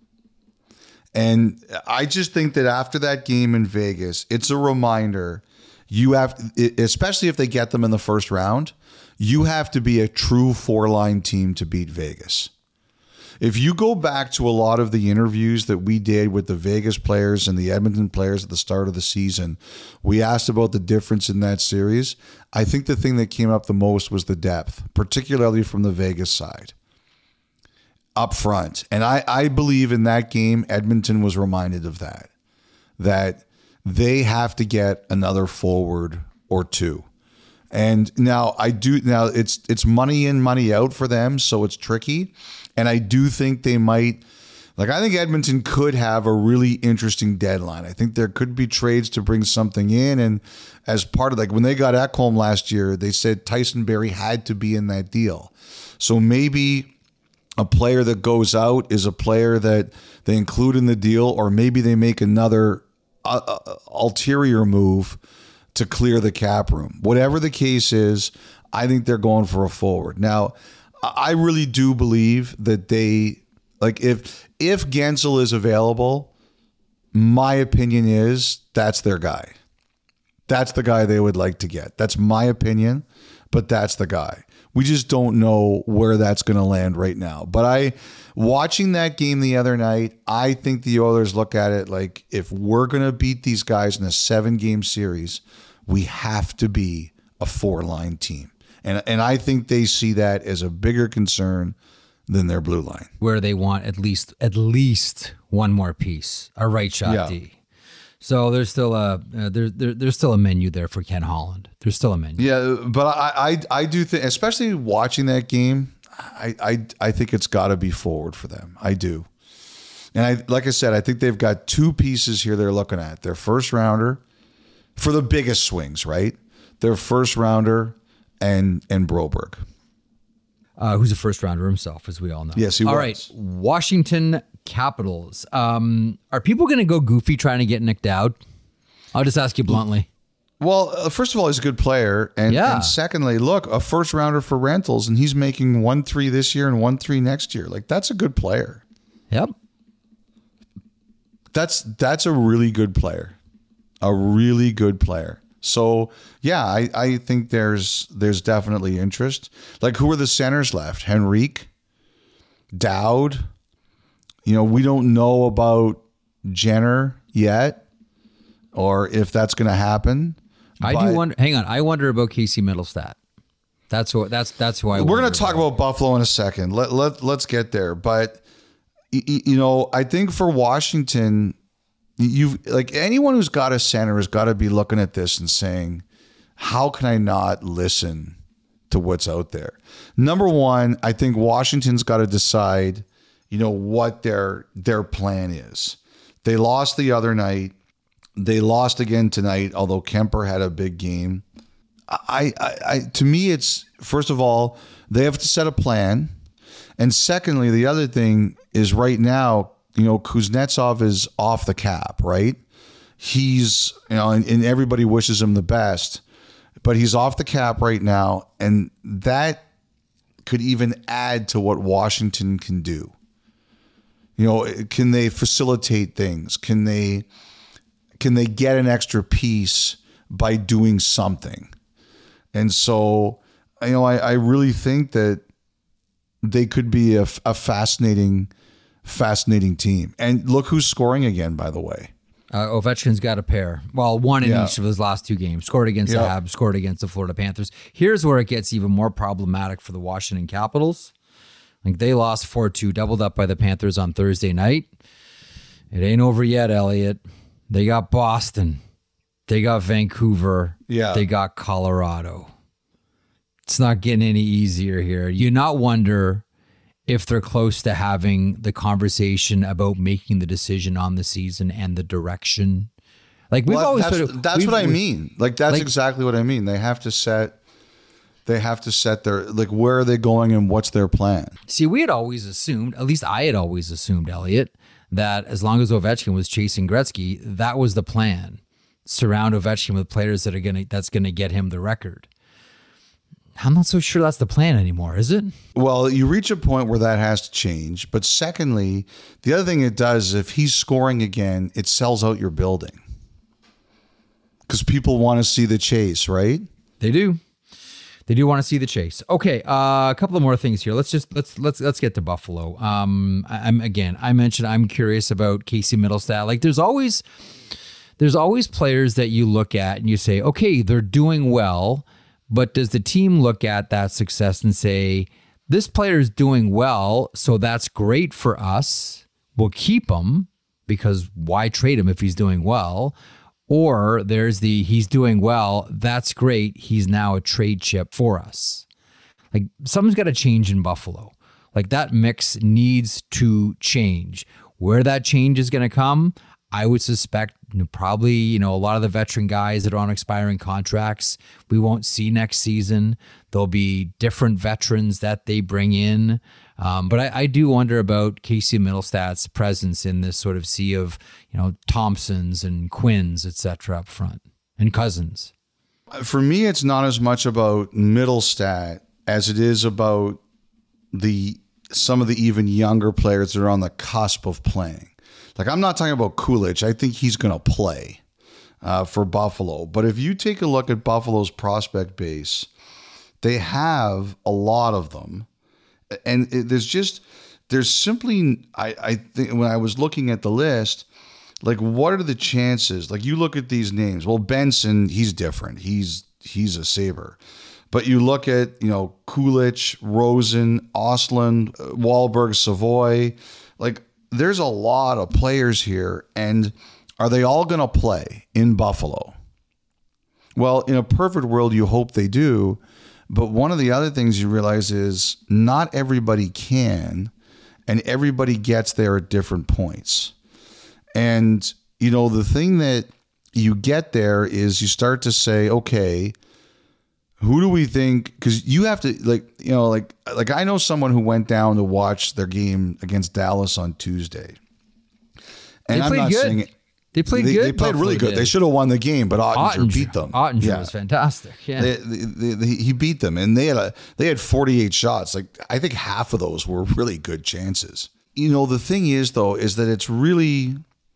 And I just think that after that game in Vegas, it's a reminder you have, especially if they get them in the first round, you have to be a true four-line team to beat Vegas. If you go back to a lot of the interviews that we did with the Vegas players and the Edmonton players at the start of the season, we asked about the difference in that series. I think the thing that came up the most was the depth, particularly from the Vegas side up front. And I, I believe in that game, Edmonton was reminded of that, that they have to get another forward or two. And now I do now it's it's money in, money out for them, so it's tricky. And I do think they might, like I think Edmonton could have a really interesting deadline. I think there could be trades to bring something in. And as part of like when they got Ekholm last year, they said Tyson Barrie had to be in that deal. So maybe a player that goes out is a player that they include in the deal, or maybe they make another uh, uh, ulterior move to clear the cap room. Whatever the case is, I think they're going for a forward. Now, I really do believe that they, like if if Gensel is available, my opinion is that's their guy. That's the guy they would like to get. That's my opinion, but that's the guy. We just don't know where that's going to land right now. But I, watching that game the other night, I think the Oilers look at it like if we're going to beat these guys in a seven-game series, we have to be a four-line team. And and I think they see that as a bigger concern than their blue line. Where they want at least at least one more piece, a right shot Yeah. D. So there's still a uh, there, there there's still a menu there for Ken Holland. There's still a menu. Yeah, but I I, I do think, especially watching that game, I I, I think it's got to be forward for them. I do. And I like I said, I think they've got two pieces here they're looking at. Their first rounder for the biggest swings, right? Their first rounder and and Broberg. Uh, who's a first rounder himself, as we all know. Yes, he All was. right, Washington Capitals. Um, are people going to go goofy trying to get Nick Dowd? I'll just ask you bluntly. Well, uh, first of all, he's a good player, and, Yeah. and secondly, look, a first rounder for rentals, and he's making one three this year and one three next year. Like that's a good player. Yep. That's that's a really good player, a really good player. So yeah, I, I think there's there's definitely interest. Like who are the centers left? Henrique, Dowd. You know, we don't know about Jenner yet, or if that's going to happen. I but- do wonder. Hang on. I wonder about Casey Middlestat. That's what that's that's who I. We're going to talk about Buffalo in a second. Let let let's get there. But y- you know, I think for Washington, you've like anyone who's got a center has got to be looking at this and saying, how can I not listen to what's out there? Number one, I think Washington's got to decide, you know, what their their plan is. They lost the other night. They lost again tonight, although Kemper had a big game. I, I, I to me, it's first of all, they have to set a plan. And secondly, the other thing is right now, you know, Kuznetsov is off the cap, right? He's, you know, and, and everybody wishes him the best, but he's off the cap right now. And that could even add to what Washington can do. You know, can they facilitate things? Can they, can they get an extra piece by doing something? And so, you know, I, I really think that they could be a, a fascinating, fascinating team. And look who's scoring again, by the way. Uh, Ovechkin's got a pair. Well, one in Yeah. each of his last two games. Scored against Yeah. the Habs, scored against the Florida Panthers. Here's where it gets even more problematic for the Washington Capitals. Like they lost four two, doubled up by the Panthers on Thursday night. It ain't over yet, Elliot. They got Boston. They got Vancouver. Yeah. They got Colorado. It's not getting any easier here. You not wonder if they're close to having the conversation about making the decision on the season and the direction. Like we've Well, always that's, sort of, that's we've- what I mean. Like that's like- exactly what I mean. They have to set. They have to set their like where are they going and what's their plan. See, we had always assumed, at least I had always assumed, Elliot, that as long as Ovechkin was chasing Gretzky, that was the plan. Surround Ovechkin with players that are gonna that's gonna get him the record. I'm not so sure that's the plan anymore, is it? Well, you reach a point where that has to change. But secondly, the other thing it does is if he's scoring again, it sells out your building because people want to see the chase, right? They do. They do want to see the chase. Okay, uh, a couple of more things here. Let's just let's let's let's get to Buffalo. Um, I, I'm again. I mentioned I'm curious about Casey Middlestat. Like, there's always there's always players that you look at and you say, okay, they're doing well, but does the team look at that success and say, this player is doing well, so that's great for us. We'll keep him because why trade him if he's doing well? Or there's the he's doing well, that's great, he's now a trade chip for us. Like something's got to change in Buffalo. Like that mix needs to change. Where that change is going to come, I would suspect you know, probably, you know, a lot of the veteran guys that are on expiring contracts, we won't see next season. There'll be different veterans that they bring in. Um, but I, I do wonder about Casey Middlestat's presence in this sort of sea of, you know, Thompsons and Quinns, et cetera, up front, and Cousins. For me, it's not as much about Middlestat as it is about the some of the even younger players that are on the cusp of playing. Like, I'm not talking about Kulich. I think he's going to play uh, for Buffalo. But if you take a look at Buffalo's prospect base, they have a lot of them. And it, there's just, there's simply, I, I think when I was looking at the list, like, what are the chances? Like, you look at these names. Well, Benson, he's different. He's, he's a Sabre. But you look at, you know, Kulich, Rosen, Ostlund, Wahlberg, Savoy, like, there's a lot of players here, and are they all going to play in Buffalo? Well, in a perfect world, you hope they do, but one of the other things you realize is not everybody can, and everybody gets there at different points. And, you know, the thing that you get there is you start to say, okay, who do we think? Because you have to, like, you know, like, like I know someone who went down to watch their game against Dallas on Tuesday, and They I'm played not good. saying it. They played they, good. They played Buffalo really good. did. They should have won the game, but Ottinger, Ottinger beat them. Ottinger Yeah. was fantastic. Yeah. They, they, they, he beat them, and they had a they had forty-eight shots. Like, I think half of those were really good chances. You know, the thing is, though, is that it's really.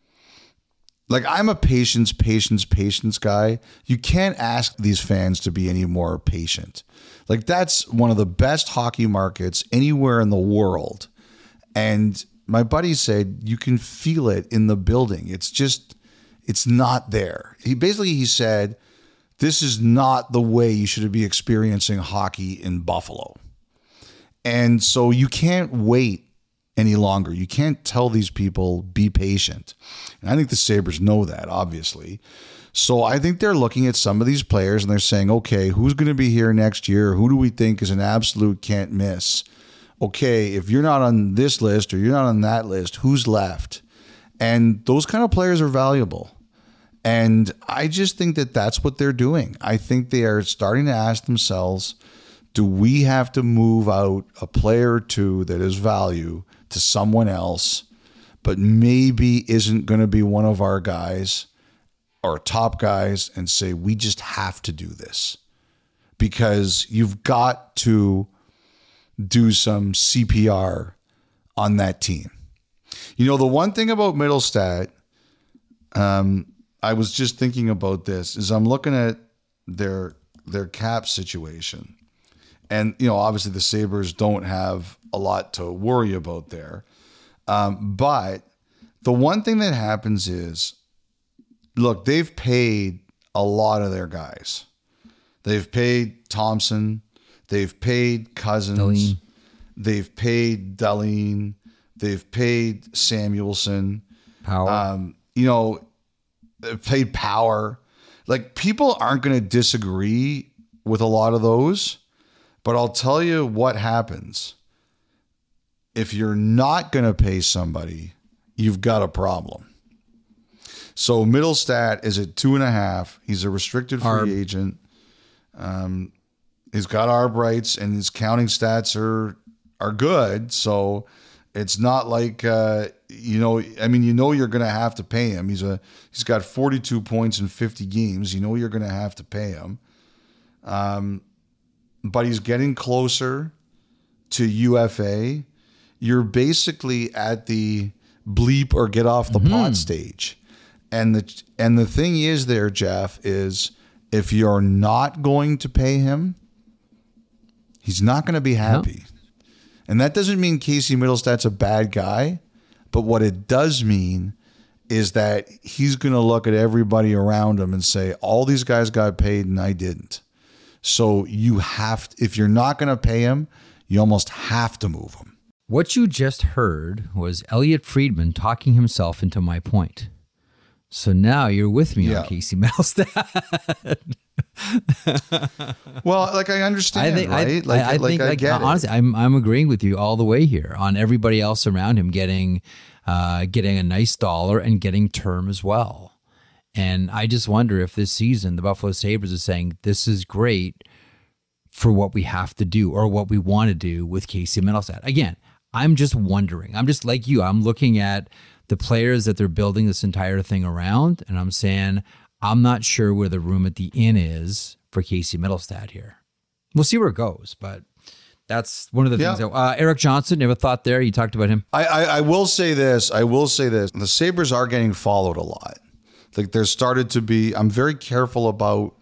Like, I'm a patience, patience, patience guy. You can't ask these fans to be any more patient. Like, that's one of the best hockey markets anywhere in the world. And my buddy said, you can feel it in the building. It's just, it's not there. He basically, he said, this is not the way you should be experiencing hockey in Buffalo. And so you can't wait any longer. You can't tell these people, be patient. And I think the Sabres know that, obviously. So I think they're looking at some of these players and they're saying, okay, who's going to be here next year? Who do we think is an absolute can't miss? Okay, if you're not on this list or you're not on that list, who's left? And those kind of players are valuable. And I just think that that's what they're doing. I think they are starting to ask themselves, do we have to move out a player or two that is value to someone else, but maybe isn't going to be one of our guys or top guys, and say, we just have to do this because you've got to do some C P R on that team. You know, the one thing about Mittelstadt, um, I was just thinking about this, is I'm looking at their their cap situation. And, you know, obviously the Sabres don't have a lot to worry about there. Um, but the one thing that happens is, look, they've paid a lot of their guys. They've paid Thompson. They've paid Cousins. Dahlin. They've paid Dahlin. They've paid Samuelson. Power. Um, you know, they've paid Power. Like, people aren't going to disagree with a lot of those. But I'll tell you what happens. If you're not going to pay somebody, you've got a problem. So Mittelstadt is at two and a half. He's a restricted free Arb. agent. Um, he's got arb rights, and his counting stats are are good. So it's not like uh, you know. I mean, you know you're going to have to pay him. He's a he's got forty-two points in fifty games. You know you're going to have to pay him. Um, but he's getting closer to U F A. You're basically at the bleep or get off the mm-hmm. pot stage. And the and the thing is there, Jeff, is if you're not going to pay him, he's not going to be happy. No. And that doesn't mean Casey Mittelstadt's a bad guy, but what it does mean is that he's going to look at everybody around him and say, all these guys got paid and I didn't. So you have to, if you're not going to pay him, you almost have to move him. What you just heard was Elliot Friedman talking himself into my point. So now you're with me yeah. on Casey Mittelstadt. Well, like I understand, I think, right? I, like, I, I like think, I like, get honestly, it. I'm I'm agreeing with you all the way here on everybody else around him getting uh, getting a nice dollar and getting term as well. And I just wonder if this season the Buffalo Sabres is saying this is great for what we have to do or what we want to do with Casey Mittelstadt. Again, I'm just wondering. I'm just like you. I'm looking at the players that they're building this entire thing around, and I'm saying, I'm not sure where the room at the inn is for Casey Mittelstadt here. We'll see where it goes, but that's one of the yeah. things. That, uh, Erik Johnson, you have a thought there? You talked about him. I, I, I will say this. I will say this. The Sabres are getting followed a lot. Like there's started to be, I'm very careful about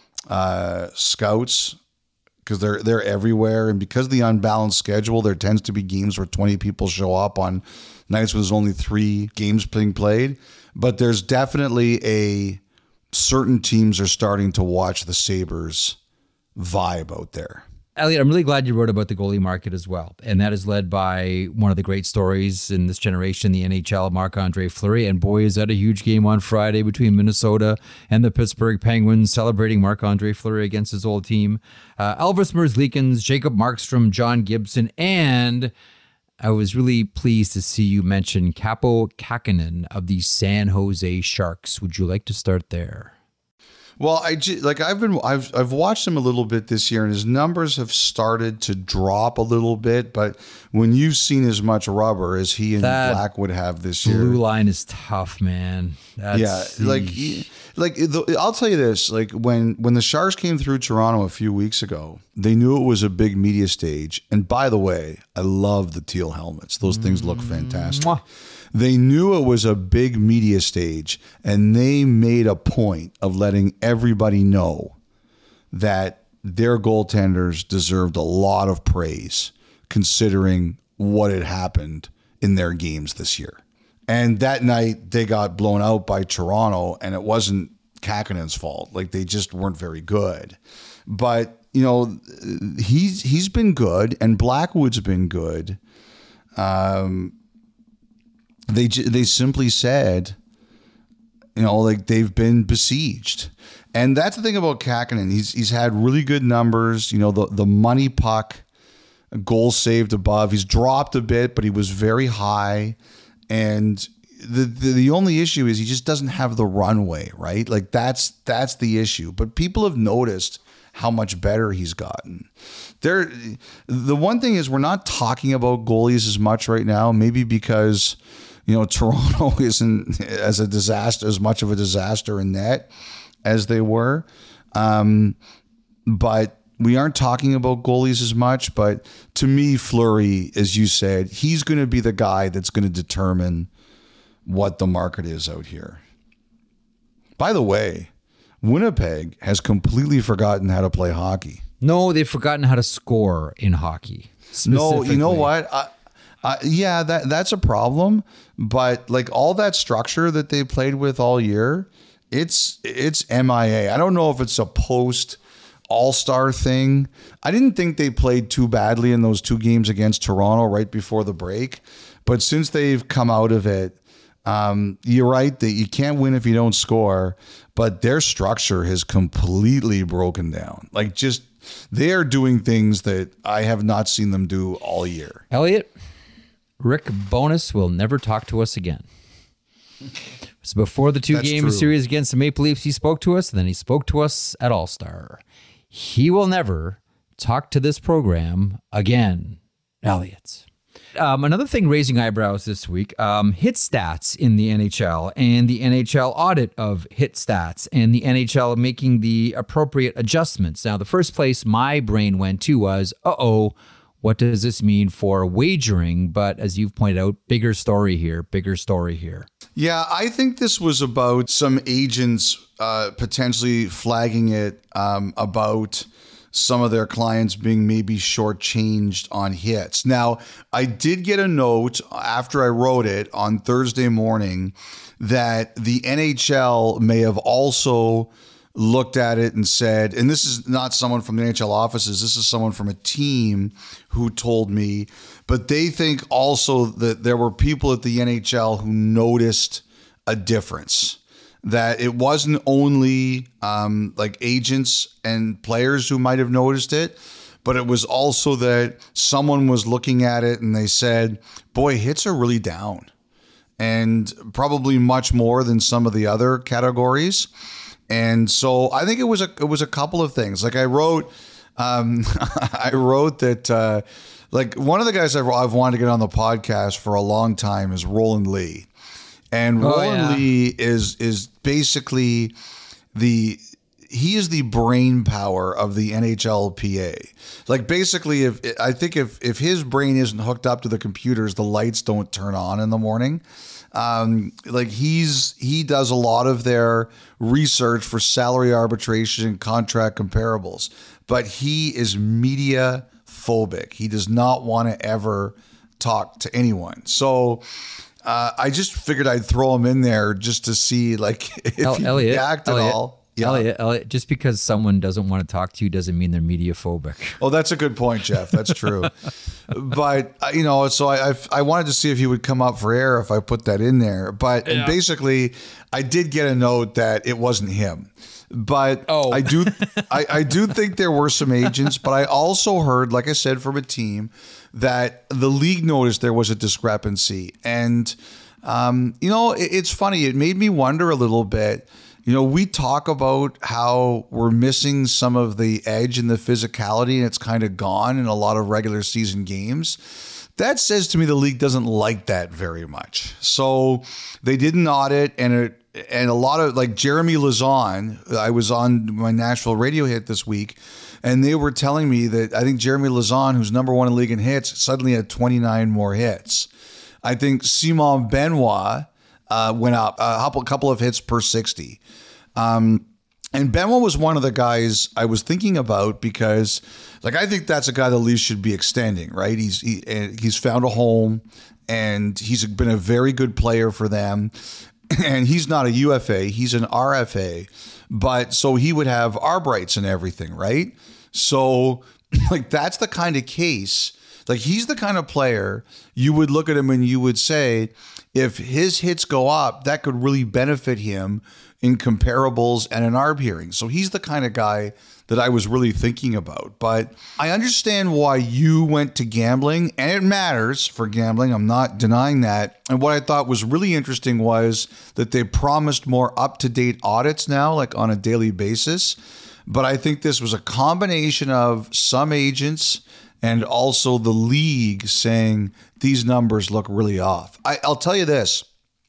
uh, scouts because they're they're everywhere. And because of the unbalanced schedule, there tends to be games where twenty people show up on nights where there's only three games being played. But there's definitely a certain teams are starting to watch the Sabres vibe out there. Elliot, I'm really glad you wrote about the goalie market as well. And that is led by one of the great stories in this generation, the N H L, Marc-Andre Fleury. And boy, is that a huge game on Friday between Minnesota and the Pittsburgh Penguins, celebrating Marc-Andre Fleury against his old team. Uh, Elvis Merzlikins, Jacob Markstrom, John Gibson, and I was really pleased to see you mention Kaapo Kähkönen of the San Jose Sharks. Would you like to start there? Well, I like I've been I've I've watched him a little bit this year, and his numbers have started to drop a little bit. But when you've seen as much rubber as he and that Blackwood have this year, blue line is tough, man. That's, yeah, like like the, I'll tell you this: like when when the Sharks came through Toronto a few weeks ago, they knew it was a big media stage. And by the way, I love the teal helmets; those things look fantastic. Mwah. They knew it was a big media stage, and they made a point of letting everybody know that their goaltenders deserved a lot of praise considering what had happened in their games this year. And that night, they got blown out by Toronto, and it wasn't Kakanen's fault. Like they just weren't very good. But, you know, he's he's been good and Blackwood's been good. Um, they they simply said, you know, like they've been besieged. And that's the thing about Kakkonen. He's he's had really good numbers. You know, the, the money puck, goals saved above. He's dropped a bit, but he was very high. And the, the the only issue is he just doesn't have the runway, right? Like that's that's the issue. But people have noticed how much better he's gotten. There, the one thing is we're not talking about goalies as much right now, maybe because, you know, Toronto isn't as a disaster, as much of a disaster in net as they were. Um, but we aren't talking about goalies as much. But to me, Fleury, as you said, he's going to be the guy that's going to determine what the market is out here. By the way, Winnipeg has completely forgotten how to play hockey. No, they've forgotten how to score in hockey. No, you know what? I, I, yeah, that that's a problem. But like all that structure that they played with all year, it's it's M I A. I don't know if it's a post all-star thing. I didn't think they played too badly in those two games against Toronto right before the break. But since they've come out of it, um, you're right that you can't win if you don't score. But their structure has completely broken down. Like just they are doing things that I have not seen them do all year. Elliot, Rick Bowness will never talk to us again. So before the two-game series against the Maple Leafs, he spoke to us, and then he spoke to us at All-Star. He will never talk to this program again, Elliot. Um, another thing raising eyebrows this week, um, hit stats in the N H L and the N H L audit of hit stats and the N H L making the appropriate adjustments. Now, the first place my brain went to was, uh-oh, what does this mean for wagering? But as you've pointed out, bigger story here, bigger story here. Yeah, I think this was about some agents uh, potentially flagging it um, about some of their clients being maybe shortchanged on hits. Now, I did get a note after I wrote it on Thursday morning that the N H L may have also looked at it and said, and this is not someone from the N H L offices, this is someone from a team who told me, but they think also that there were people at the N H L who noticed a difference. That it wasn't only um, like agents and players who might have noticed it, but it was also that someone was looking at it and they said, boy, hits are really down, and probably much more than some of the other categories. And so I think it was a it was a couple of things. Like I wrote, um, I wrote that uh, like one of the guys I've, I've wanted to get on the podcast for a long time is Roland Lee. And oh, Roland yeah. Lee is is basically the he is the brain power of the N H L P A. Like basically, if I think if if his brain isn't hooked up to the computers, the lights don't turn on in the morning. Um, like he's he does a lot of their research for salary arbitration and contract comparables, but he is media phobic. He does not want to ever talk to anyone. So. Uh, I just figured I'd throw him in there just to see, like, if El- he Elliot, react at Elliot, all. Yeah. Elliot, Elliot, just because someone doesn't want to talk to you doesn't mean they're media phobic. Oh, that's a good point, Jeff. That's true. But, uh, you know, so I I've, I wanted to see if he would come up for air if I put that in there. But Yeah. and basically, I did get a note that it wasn't him. But Oh. I do I, I do think there were some agents, but I also heard, like I said, from a team that the league noticed there was a discrepancy. And, um, you know, it, it's funny. It made me wonder a little bit. You know, we talk about how we're missing some of the edge and the physicality, and it's kind of gone in a lot of regular season games. That says to me the league doesn't like that very much. So they did an audit, and it and a lot of, like, Jeremy Lauzon, I was on my Nashville radio hit this week, and they were telling me that I think Jeremy Lauzon, who's number one in league in hits, suddenly had twenty-nine more hits. I think Simon Benoit uh, went up a couple of hits per sixty. Um, and Benoit was one of the guys I was thinking about because, like, I think that's a guy the Leafs should be extending, right? He's he, he's found a home, and he's been a very good player for them. and he's not a U F A, he's an R F A. But so he would have arb rights and everything, right? So like that's the kind of case, like he's the kind of player you would look at him and you would say, if his hits go up, that could really benefit him in comparables and an arb hearing. So he's the kind of guy that I was really thinking about. But I understand why you went to gambling, and it matters for gambling. I'm not denying that. And what I thought was really interesting was that they promised more up-to-date audits now, like on a daily basis. But I think this was a combination of some agents and also the league saying these numbers look really off. I, I'll tell you this.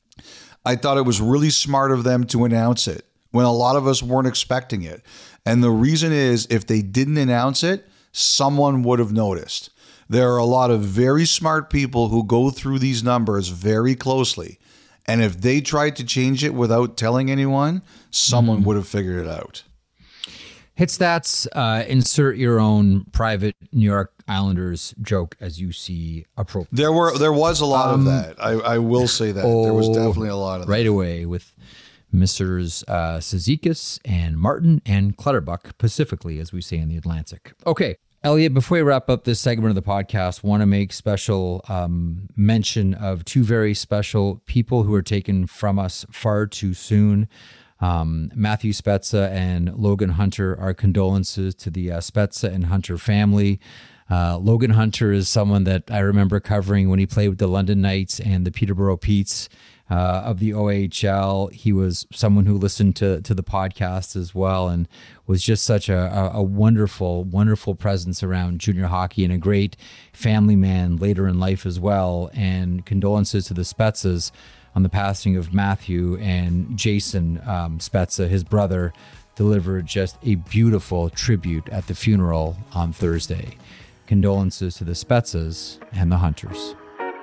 I thought it was really smart of them to announce it when a lot of us weren't expecting it. And the reason is, if they didn't announce it, someone would have noticed. There are a lot of very smart people who go through these numbers very closely. And if they tried to change it without telling anyone, someone mm-hmm. would have figured it out. Hit stats, uh, insert your own private New York Islanders joke as you see appropriate. There were there was a lot um, of that. I, I will say that. Oh, there was definitely a lot of right that. away with Misters Uh, Cizikas and Martin and Clutterbuck, Pacifically, as we say in the Atlantic. Okay, Elliot, before we wrap up this segment of the podcast, want to make special um, mention of two very special people who were taken from us far too soon. Um, Matthew Spezza and Logan Hunter. Our condolences to the uh, Spezza and Hunter family. Uh, Logan Hunter is someone that I remember covering when he played with the London Knights and the Peterborough Petes uh, of the O H L. He was someone who listened to to the podcast as well and was just such a, a, a wonderful, wonderful presence around junior hockey and a great family man later in life as well. And condolences to the Spezzas on the passing of Matthew, and Jason um, Spezza, his brother, delivered just a beautiful tribute at the funeral on Thursday. Condolences to the Spezzas and the Hunters.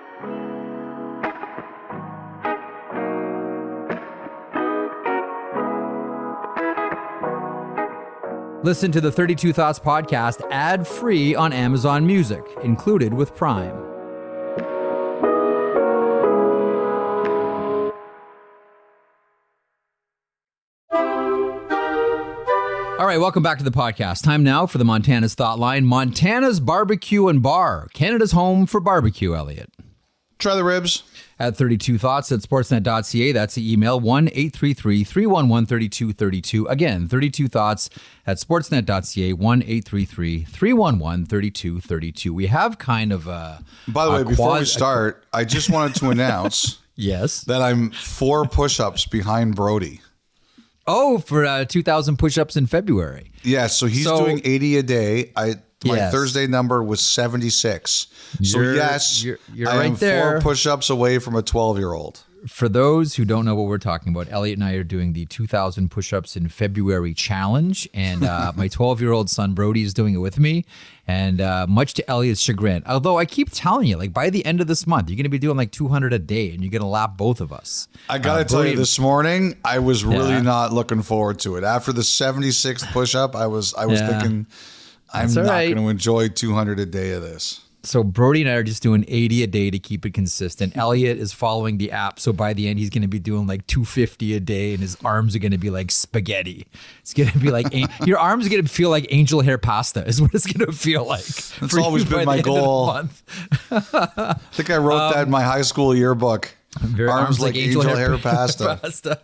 Listen to the thirty-two Thoughts podcast ad-free on Amazon Music, included with Prime. All right, welcome back to the podcast. Time now for the Montana's Thought Line. Montana's Barbecue and Bar, Canada's home for barbecue, Elliot. Try the ribs. At thirty-two thoughts at sportsnet dot c a. That's the email, one eight three three, three one one, three two three two. Again, thirty-two thoughts at sportsnet dot c a, one eight three three, three one one, three two three two. We have kind of a... By the way, quad, before we start, I just wanted to announce yes, that I'm four push-ups behind Brody. Oh, for uh, two thousand push-ups in February. Yeah, so he's so, doing eighty a day. I My yes. Thursday number was seventy-six. So you're, yes, you're, you're I right am there. four push-ups away from a twelve-year-old. For those who don't know what we're talking about, Elliot and I are doing the two thousand push-ups in February challenge, and uh, my twelve-year-old son Brody is doing it with me, and uh, much to Elliot's chagrin. Although I keep telling you, like by the end of this month, you're going to be doing like two hundred a day, and you're going to lap both of us. I got to uh, tell Brody, you, this morning I was really yeah. not looking forward to it. After the seventy-sixth push-up, I was I was yeah. thinking I'm That's not right. going to enjoy two hundred a day of this. So Brody and I are just doing eighty a day to keep it consistent. Elliot is following the app, so by the end he's going to be doing like two fifty a day, and his arms are going to be like spaghetti. It's going to be like your arms are going to feel like angel hair pasta is what it's going to feel like. That's always been my goal. I think I wrote um, that in my high school yearbook. Very arms, arms like, like angel, angel hair, hair pasta. pasta.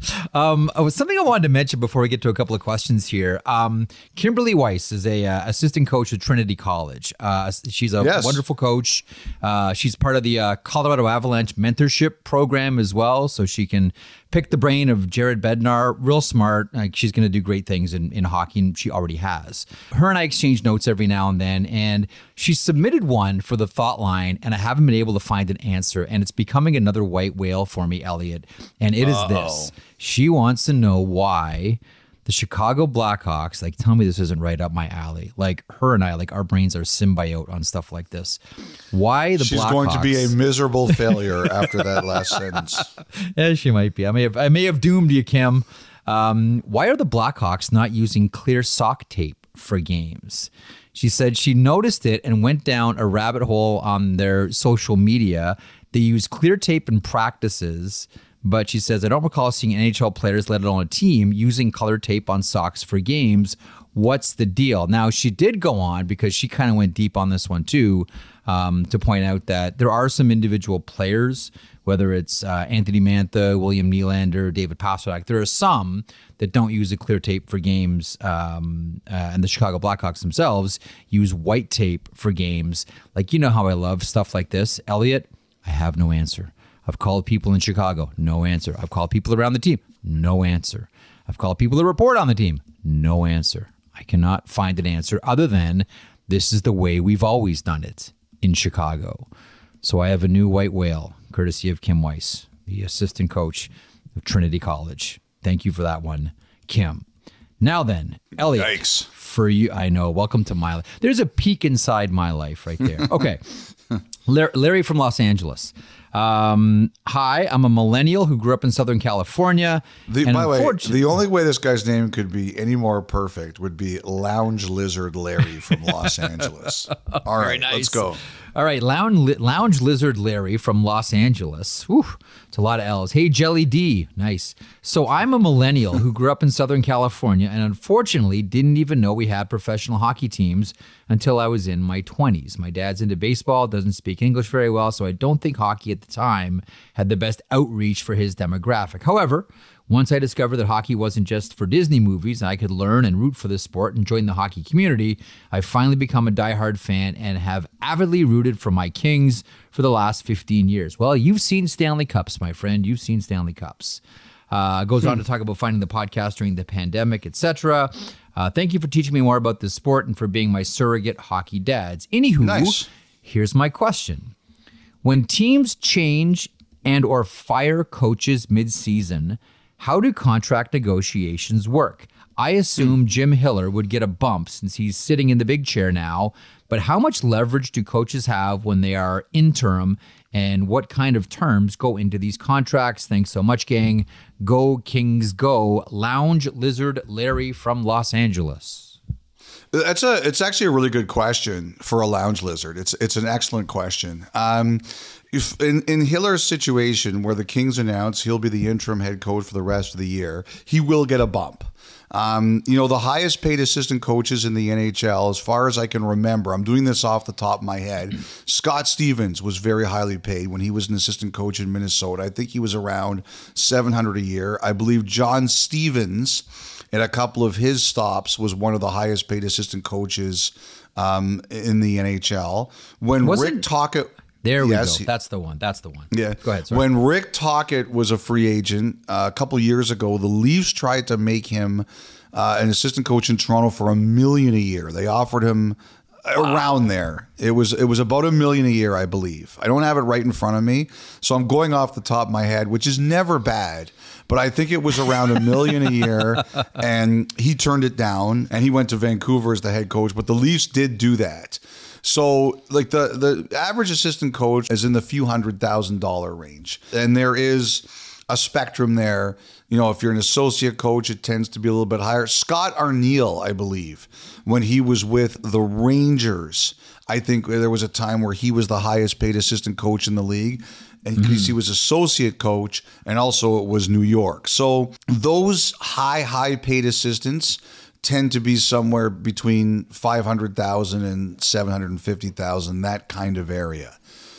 um, oh, something I wanted to mention before we get to a couple of questions here. Um, Kimberly Weiss is a uh, assistant coach at Trinity College. Uh, she's a yes. wonderful coach. Uh, she's part of the uh, Colorado Avalanche mentorship program as well, so she can pick the brain of Jared Bednar. Real smart. Like she's going to do great things in, in hockey, and she already has. Her and I exchange notes every now and then, and she submitted one for the Thought Line, and I haven't been able to find an answer, and it's becoming another white whale for me, Elliot. And it is Uh-oh. this. She wants to know why the Chicago Blackhawks, like, tell me this isn't right up my alley. Like, her and I, like, our brains are symbiote on stuff like this. Why the She's Blackhawks? She's going to be a miserable failure after that last sentence. Yeah, she might be. I may have, I may have doomed you, Kim. Um, why are the Blackhawks not using clear sock tape for games? She said she noticed it and went down a rabbit hole on their social media. They use clear tape in practices, But she says, I don't recall seeing N H L players, let alone a team, using color tape on socks for games. What's the deal? Now, she did go on, because she kind of went deep on this one too, um, to point out that there are some individual players, whether it's uh, Anthony Mantha, William Nylander, David Pastrnak, there are some that don't use a clear tape for games, um, uh, and the Chicago Blackhawks themselves use white tape for games. Like, you know how I love stuff like this. Elliot, I have no answer. I've called people in Chicago, no answer. I've called people around the team, no answer. I've called people that report on the team, no answer. I cannot find an answer other than this is the way we've always done it in Chicago. So I have a new white whale, courtesy of Kim Weiss, the assistant coach of Trinity College. Thank you for that one, Kim. Now then, Elliot, Yikes. For you, I know, welcome to my life. There's a peek inside my life right there. Okay. Larry from Los Angeles. Um, hi, I'm a millennial who grew up in Southern California. The, and by the way, unfortunately- the only way this guy's name could be any more perfect would be Lounge Lizard Larry from Los Angeles. All right, nice. let's go. All right, Lounge, Lounge Lizard Larry from Los Angeles. Whew, it's a lot of L's. Hey, Jelly D. Nice. So I'm a millennial who grew up in Southern California and unfortunately didn't even know we had professional hockey teams until I was in my twenties. My dad's into baseball, doesn't speak English very well, so I don't think hockey at the time had the best outreach for his demographic. However, once I discovered that hockey wasn't just for Disney movies and I could learn and root for the sport and join the hockey community, I finally become a diehard fan and have avidly rooted for my Kings for the last fifteen years. Well, you've seen Stanley Cups, my friend. You've seen Stanley Cups. Uh, goes on to talk about finding the podcast during the pandemic, et cetera. Uh, thank you for teaching me more about this sport and for being my surrogate hockey dads. Anywho, Nice. Here's my question. When teams change and or fire coaches mid-season, how do contract negotiations work? I assume Jim Hiller would get a bump since he's sitting in the big chair now, but how much leverage do coaches have when they are interim, and what kind of terms go into these contracts? Thanks so much, gang. Go Kings, go. Lounge Lizard Larry from Los Angeles. That's a. It's actually a really good question for a Lounge Lizard. It's it's an excellent question. Um, if in in Hiller's situation, where the Kings announce he'll be the interim head coach for the rest of the year, he will get a bump. Um, you know, the highest paid assistant coaches in the N H L, as far as I can remember, I'm doing this off the top of my head. Scott Stevens was very highly paid when he was an assistant coach in Minnesota. I think he was around seven hundred a year. I believe John Stevens, at a couple of his stops, was one of the highest paid assistant coaches um, in the N H L. When Wasn't- Rick Tocchet, There we yes, go. That's the one. That's the one. yeah. Go ahead. Sorry. When Rick Tocchet was a free agent uh, a couple years ago, the Leafs tried to make him uh, an assistant coach in Toronto for a million a year. They offered him around there. It was it was about a million a year, I believe. I don't have it right in front of me, so I'm going off the top of my head, which is never bad. But I think it was around a million a year, and he turned it down, and he went to Vancouver as the head coach. But the Leafs did do that. So, like, the, the average assistant coach is in the few hundred thousand dollar range. And there is a spectrum there. You know, if you're an associate coach, it tends to be a little bit higher. Scott Arniel, I believe, when he was with the Rangers, I think there was a time where he was the highest paid assistant coach in the league. And because he was associate coach, and also it was New York. So those high, high paid assistants tend to be somewhere between five hundred thousand and seven hundred fifty thousand, that kind of area.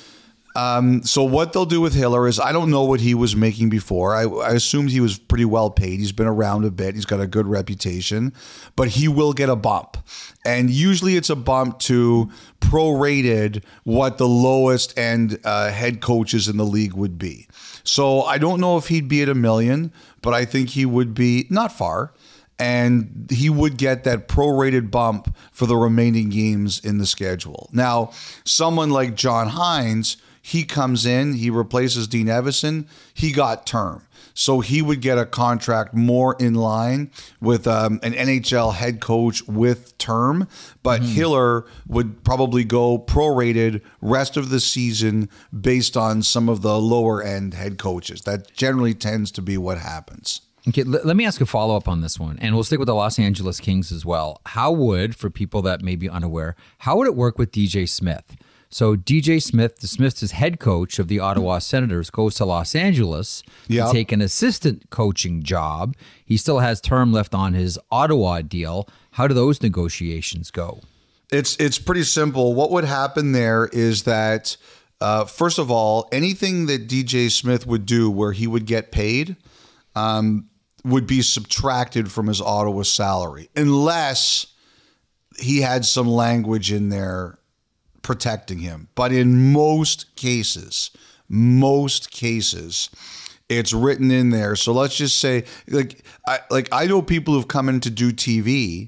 Um, so what they'll do with Hiller is, I don't know what he was making before. I, I assumed he was pretty well paid. He's been around a bit. He's got a good reputation, but he will get a bump. And usually it's a bump to prorated what the lowest end uh, head coaches in the league would be. So I don't know if he'd be at a million, but I think he would be not far. And he would get that prorated bump for the remaining games in the schedule. Now, someone like John Hines, he comes in, he replaces Dean Evison, he got term. So he would get a contract more in line with um, an N H L head coach with term. But mm-hmm. Hiller would probably go prorated rest of the season based on some of the lower end head coaches. That generally tends to be what happens. Okay, let, let me ask a follow-up on this one, and we'll stick with the Los Angeles Kings as well. How would, for people that may be unaware, how would it work with D J Smith? So D J Smith, the Smiths is head coach of the Ottawa Senators, goes to Los Angeles Yep. to take an assistant coaching job. He still has term left on his Ottawa deal. How do those negotiations go? It's it's pretty simple. What would happen there is that, uh, first of all, anything that D J Smith would do where he would get paid um, would be subtracted from his Ottawa salary, unless he had some language in there protecting him. But in most cases, most cases, it's written in there. So let's just say, like, I like I know people who've come in to do T V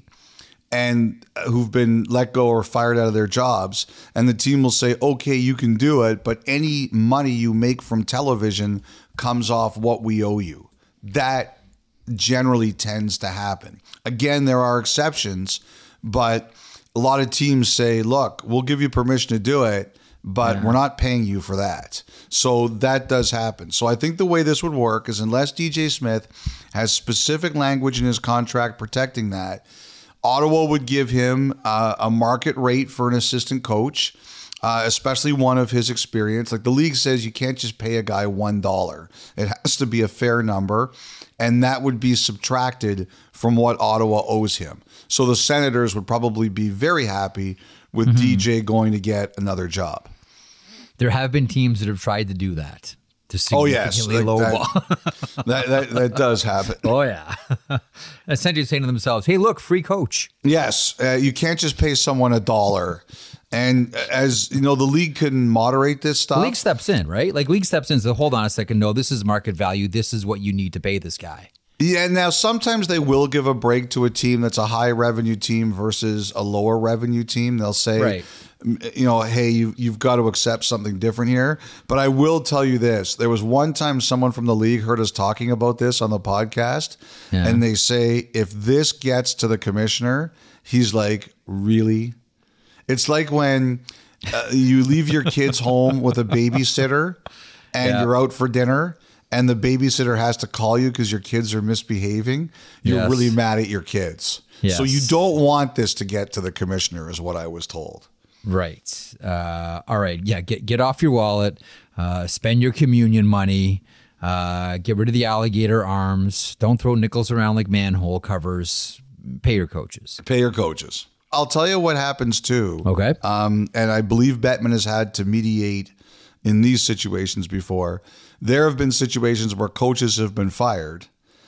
and who've been let go or fired out of their jobs, and the team will say, okay, you can do it, but any money you make from television comes off what we owe you. That generally tends to happen. Again, there are exceptions, but a lot of teams say, look, we'll give you permission to do it, but yeah. we're not paying you for that. So that does happen. So I think the way this would work is, unless D J Smith has specific language in his contract protecting that, Ottawa would give him uh, a market rate for an assistant coach, uh, especially one of his experience. Like the league says, you can't just pay a guy one dollar. It has to be a fair number, and that would be subtracted from what Ottawa owes him. So the Senators would probably be very happy with mm-hmm. D J going to get another job. There have been teams that have tried to do that. To oh, yes. Like, that, that, that, that does happen. Oh, yeah. Essentially saying to themselves, hey, look, free coach. Yes. Uh, you can't just pay someone a dollar. And as you know, the league can moderate this stuff. The league steps in, right? Like league steps in and says, hold on a second. No, this is market value. This is what you need to pay this guy. Yeah, now sometimes they will give a break to a team that's a high revenue team versus a lower revenue team. They'll say, right. you know, hey, you, you've got to accept something different here. But I will tell you this. There was one time someone from the league heard us talking about this on the podcast, yeah. and they say, if this gets to the commissioner, he's like, really? It's like when uh, you leave your kids home with a babysitter and yeah. you're out for dinner, and the babysitter has to call you because your kids are misbehaving. You're yes. really mad at your kids. Yes. So you don't want this to get to the commissioner, is what I was told. Right. Uh, all right. Yeah. Get get off your wallet. Uh, spend your communion money. Uh, get rid of the alligator arms. Don't throw nickels around like manhole covers. Pay your coaches. Pay your coaches. I'll tell you what happens too. Okay. Um, and I believe Bettman has had to mediate in these situations before. There have been situations where coaches have been fired,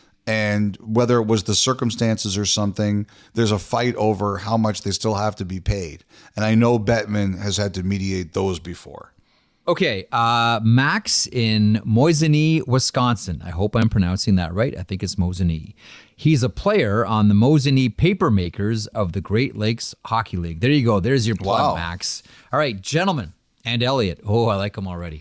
and whether it was the circumstances or something, there's a fight over how much they still have to be paid. And I know Bettman has had to mediate those before. Okay, uh, Max in Mosinee, Wisconsin. I hope I'm pronouncing that right. I think it's Mosinee. He's a player on the Mosinee Papermakers of the Great Lakes Hockey League. There you go. There's your plug, wow. Max. All right, gentlemen, and Elliot. Oh, I like him already.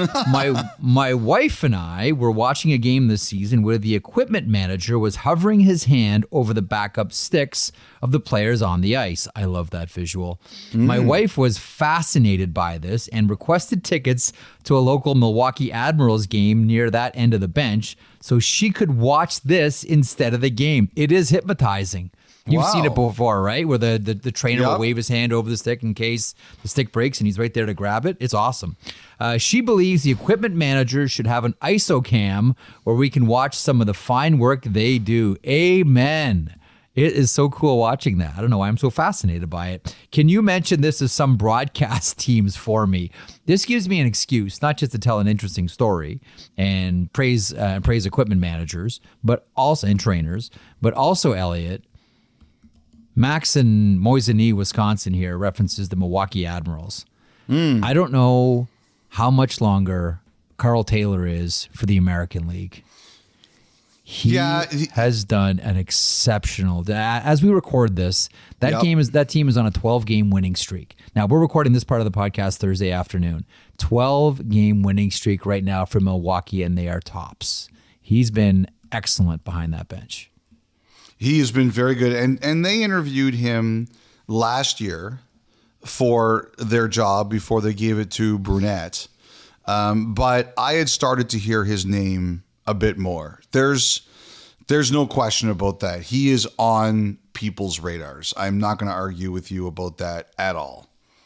my my wife and I were watching a game this season where the equipment manager was hovering his hand over the backup sticks of the players on the ice. I love that visual. Mm. My wife was fascinated by this and requested tickets to a local Milwaukee Admirals game near that end of the bench so she could watch this instead of the game. It is hypnotizing. You've wow. seen it before, right? Where the, the, the trainer yep. will wave his hand over the stick in case the stick breaks and he's right there to grab it. It's awesome. Uh, she believes the equipment manager should have an I S O cam where we can watch some of the fine work they do. Amen. It is so cool watching that. I don't know why I'm so fascinated by it. Can you mention this as some broadcast teams for me? This gives me an excuse, not just to tell an interesting story and praise uh, praise equipment managers, but also and trainers, but also Elliot. Max in Mosinee, Wisconsin here references the Milwaukee Admirals. Mm. I don't know how much longer Carl Taylor is for the American League. He, yeah, he has done an exceptional. As we record this, that yep. game is that team is on a twelve game winning streak. Now we're recording this part of the podcast Thursday afternoon. twelve game winning streak right now for Milwaukee, and they are tops. He's been excellent behind that bench. He has been very good. And and they interviewed him last year for their job before they gave it to Brunette. Um, but I had started to hear his name a bit more. There's there's no question about that. He is on people's radars. I'm not going to argue with you about that at all.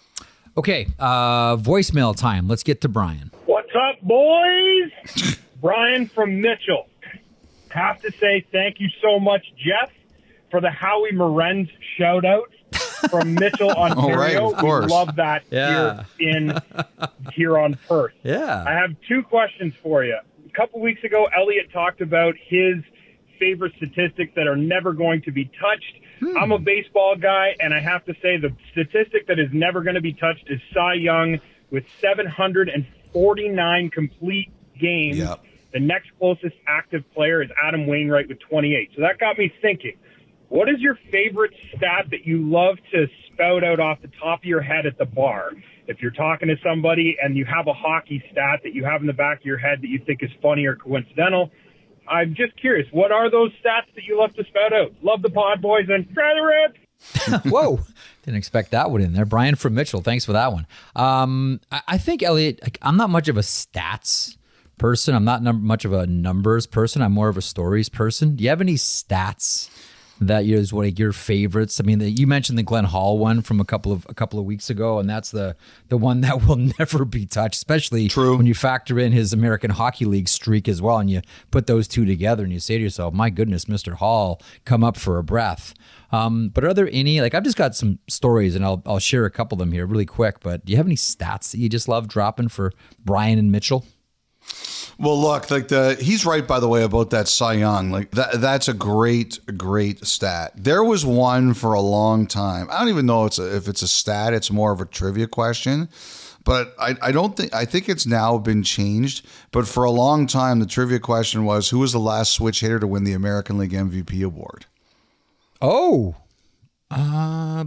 Okay, uh, voicemail time. Let's get to Brian. What's up, boys? Brian from Mitchell. Have to say thank you so much, Jeff, for the Howie Morenz shout-out from Mitchell, Ontario. Oh, right, of course. We love that Yeah. here in here on Perth. Yeah. I have two questions for you. A couple weeks ago, Elliot talked about his favorite statistics that are never going to be touched. Hmm. I'm a baseball guy, and I have to say the statistic that is never going to be touched is Cy Young with seven hundred forty-nine complete games. Yep. The next closest active player is Adam Wainwright with twenty-eight. So that got me thinking, what is your favorite stat that you love to spout out off the top of your head at the bar? If you're talking to somebody and you have a hockey stat that you have in the back of your head that you think is funny or coincidental, I'm just curious, what are those stats that you love to spout out? Love the pod, boys, and try the rip. Whoa. Didn't expect that one in there. Brian from Mitchell, thanks for that one. Um, I, I think, Elliot, like, I'm not much of a stats person. I'm not num- much of a numbers person. I'm more of a stories person. Do you have any stats that is what your favorites? I mean, the, you mentioned the Glenn Hall one from a couple of a couple of weeks ago, and that's the the one that will never be touched, especially True. when you factor in his American Hockey League streak as well, and you put those two together, and you say to yourself, "My goodness, Mister Hall, come up for a breath." Um, but are there any, like, I've just got some stories, and I'll I'll share a couple of them here really quick. But do you have any stats that you just love dropping for Brian and Mitchell? Well, look, like the he's right, by the way, about that Cy Young. Like that, that's a great, great stat. There was one for a long time. I don't even know it's a, if it's a stat. It's more of a trivia question. But I, I don't think I think it's now been changed. But for a long time, the trivia question was, who was the last switch hitter to win the American League M V P award? Oh, uh,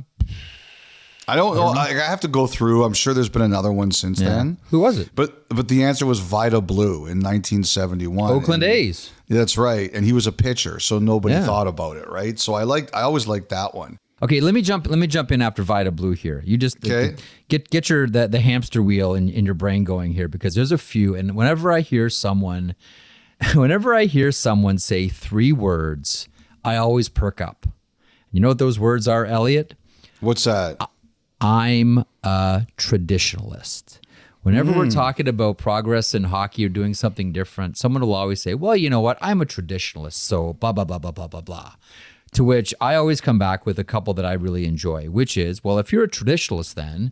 I don't know. I, I have to go through. I'm sure there's been another one since yeah. then. Who was it? But but the answer was Vida Blue in nineteen seventy-one. Oakland and, A's. That's right. And he was a pitcher, so nobody Yeah. thought about it, right? So I liked I always liked that one. Okay, let me jump. Let me jump in after Vida Blue here. You just Okay. get get your the, the hamster wheel in, in your brain going here, because there's a few. And whenever I hear someone, whenever I hear someone say three words, I always perk up. You know what those words are, Elliot? What's that? I'm a traditionalist. Whenever Mm. we're talking about progress in hockey or doing something different, someone will always say, well, you know what? I'm a traditionalist. So blah, blah, blah, blah, blah, blah, blah. To which I always come back with a couple that I really enjoy, which is, well, if you're a traditionalist, then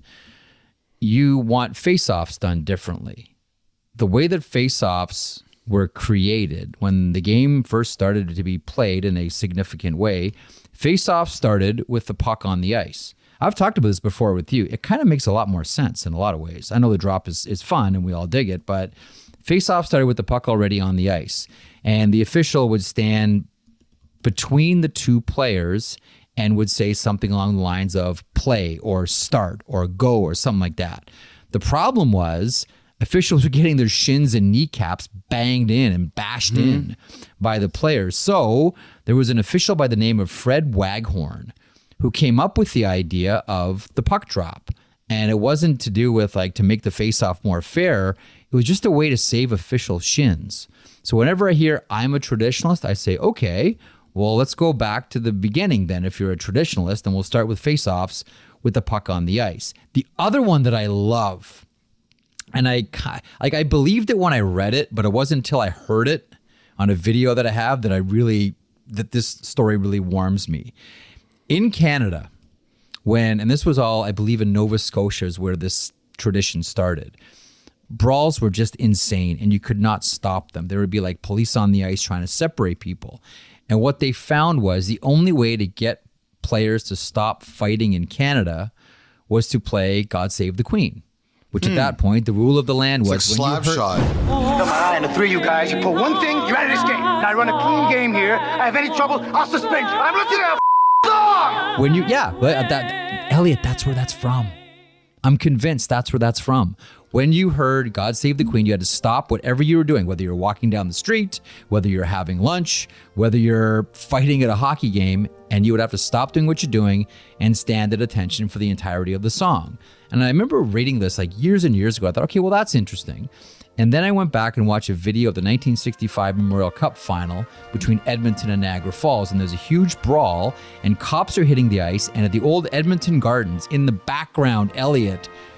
you want face-offs done differently. The way that face-offs were created when the game first started to be played in a significant way, face-offs started with the puck on the ice. I've talked about this before with you. It kind of makes a lot more sense in a lot of ways. I know the drop is, is fun and we all dig it, but face-off started with the puck already on the ice. And the official would stand between the two players and would say something along the lines of play or start or go or something like that. The problem was officials were getting their shins and kneecaps banged in and bashed mm-hmm. in by the players. So there was an official by the name of Fred Waghorn who came up with the idea of the puck drop. And it wasn't to do with like to make the face-off more fair. It was just a way to save official shins. So whenever I hear I'm a traditionalist, I say, okay, well, let's go back to the beginning then if you're a traditionalist, and we'll start with face-offs with the puck on the ice. The other one that I love, and I like I believed it when I read it, but it wasn't until I heard it on a video that I have that I really, that this story really warms me. In Canada, when, and this was all, I believe, in Nova Scotia is where this tradition started, brawls were just insane and you could not stop them. There would be like police on the ice trying to separate people. And what they found was the only way to get players to stop fighting in Canada was to play God Save the Queen, which at that point, the rule of the land was... It's like slap shot. Got my eye on the three of you guys. You pull one thing, you're out of this game. Now I run a clean game here. I have any trouble, I'll suspend you. I'm looking at a dog! When you, yeah, but that, Elliot, that's where that's from. I'm convinced that's where that's from. When you heard God Save the Queen, you had to stop whatever you were doing, whether you're walking down the street, whether you're having lunch, whether you're fighting at a hockey game, and you would have to stop doing what you're doing and stand at attention for the entirety of the song. And I remember reading this like years and years ago. I thought, okay, well, that's interesting. And then I went back and watched a video of the nineteen sixty-five Memorial Cup final between Edmonton and Niagara Falls. And there's a huge brawl and cops are hitting the ice. And at the old Edmonton Gardens in the background, Elliot,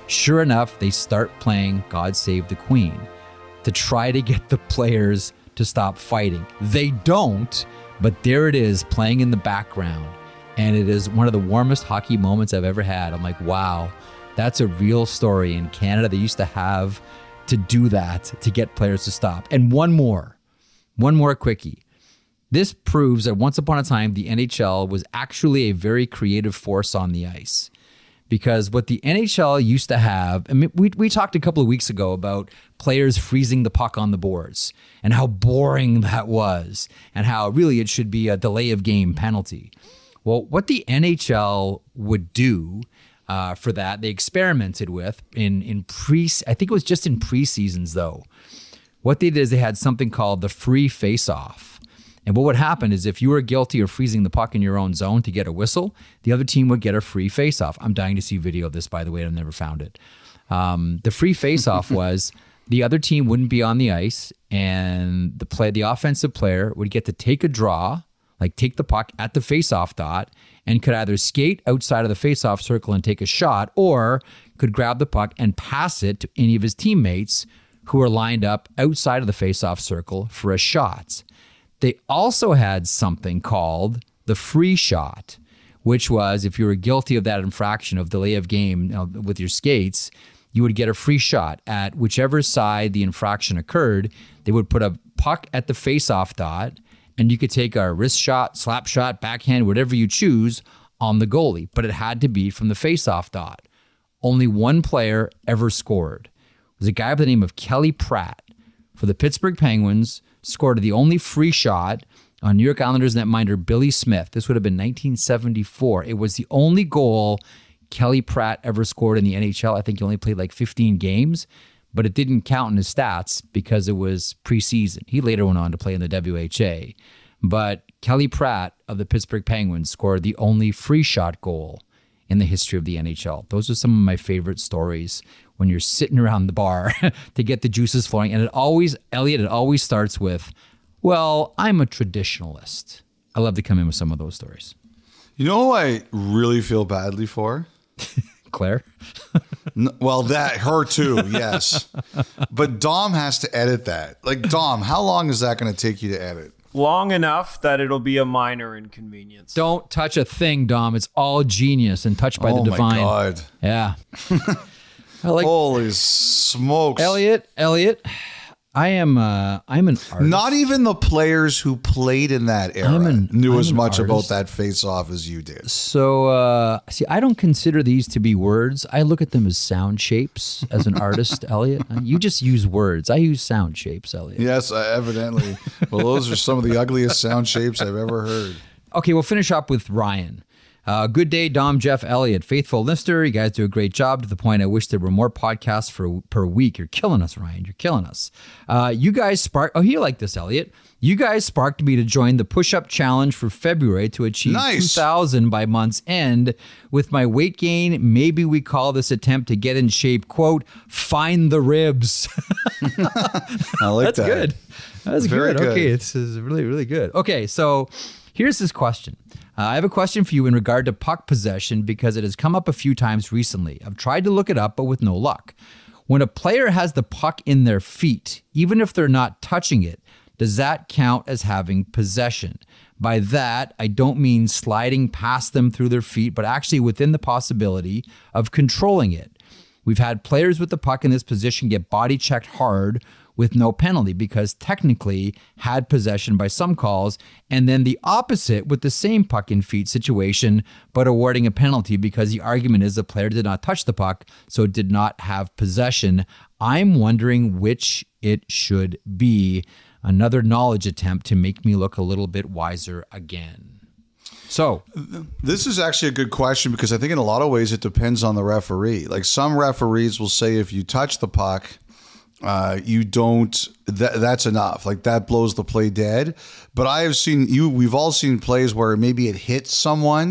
Sure enough, they start playing God Save the Queen to try to get the players to stop fighting. They don't, but there it is playing in the background. And it is one of the warmest hockey moments I've ever had. I'm like, wow, that's a real story. In Canada, they used to have to do that to get players to stop. And one more, one more quickie. This proves that once upon a time, the N H L was actually a very creative force on the ice. Because what the N H L used to have, I mean, we, we talked a couple of weeks ago about players freezing the puck on the boards and how boring that was and how really it should be a delay of game penalty. Well, what the N H L would do uh, for that, they experimented with in, in pre, I think it was just in preseasons though. What they did is they had something called the free face-off. And what would happen is if you were guilty of freezing the puck in your own zone to get a whistle, the other team would get a free face-off. I'm dying to see video of this, by the way. I've never found it. Um, the free face-off was the other team wouldn't be on the ice, and the play, the offensive player would get to take a draw, like take the puck at the face-off dot, and could either skate outside of the face-off circle and take a shot, or could grab the puck and pass it to any of his teammates who are lined up outside of the face-off circle for a shot. They also had something called the free shot, which was if you were guilty of that infraction of delay of game, you know, with your skates, you would get a free shot at whichever side the infraction occurred. They would put a puck at the face-off dot, and you could take a wrist shot, slap shot, backhand, whatever you choose on the goalie, but it had to be from the face-off dot. Only one player ever scored. It was a guy by the name of Kelly Pratt for the Pittsburgh Penguins, scored the only free shot on New York Islanders netminder Billy Smith. This would have been nineteen seventy-four. It was the only goal Kelly Pratt ever scored in the N H L. I think he only played like fifteen games, but it didn't count in his stats because it was preseason. He later went on to play in the W H A. But Kelly Pratt of the Pittsburgh Penguins scored the only free shot goal in the history of the N H L. Those are some of my favorite stories when you're sitting around the bar to get the juices flowing. And it always, Elliot, it always starts with, well, I'm a traditionalist. I love to come in with some of those stories. You know who I really feel badly for? Claire? No, well, that, her too, yes. But Dom has to edit that. Like, Dom, how long is that going to take you to edit? Long enough that it'll be a minor inconvenience. Don't touch a thing, Dom. It's all genius and touched by oh the divine. Oh, my God. Yeah. I like, holy smokes. Elliot, Elliot, I am uh, I'm an artist. Not even the players who played in that era an, knew I'm as an much artist. about that face-off as you did. So, uh, see, I don't consider these to be words. I look at them as sound shapes as an artist, Elliot. You just use words. I use sound shapes, Elliot. Yes, uh, evidently. Well, those are some of the ugliest sound shapes I've ever heard. Okay, we'll finish up with Ryan. Uh, good day, Dom, Jeff, Elliot. Faithful listener. You guys do a great job to the point I wish there were more podcasts for, per week. You're killing us, Ryan. You're killing us. Uh, you guys sparked... Oh, you like this, Elliot. You guys sparked me to join the push-up challenge for February to achieve nice. two thousand by month's end. With my weight gain, maybe we call this attempt to get in shape, quote, find the ribs. I like That's that. good. That's Very good. good. Okay, it's, it's really, really good. Okay, so here's this question. Uh, I have a question for you in regard to puck possession because it has come up a few times recently. I've tried to look it up, but with no luck. When a player has the puck in their feet, even if they're not touching it, does that count as having possession? By that, I don't mean sliding past them through their feet, but actually within the possibility of controlling it. We've had players with the puck in this position get body checked hard with no penalty because technically had possession by some calls, and then the opposite with the same puck in feet situation, but awarding a penalty because the argument is the player did not touch the puck, so did not have possession. I'm wondering which it should be. Another knowledge attempt to make me look a little bit wiser again. So this is actually a good question because I think in a lot of ways it depends on the referee. Like some referees will say if you touch the puck, Uh, you don't, that, that's enough. Like that blows the play dead. But I have seen you, we've all seen plays where maybe it hits someone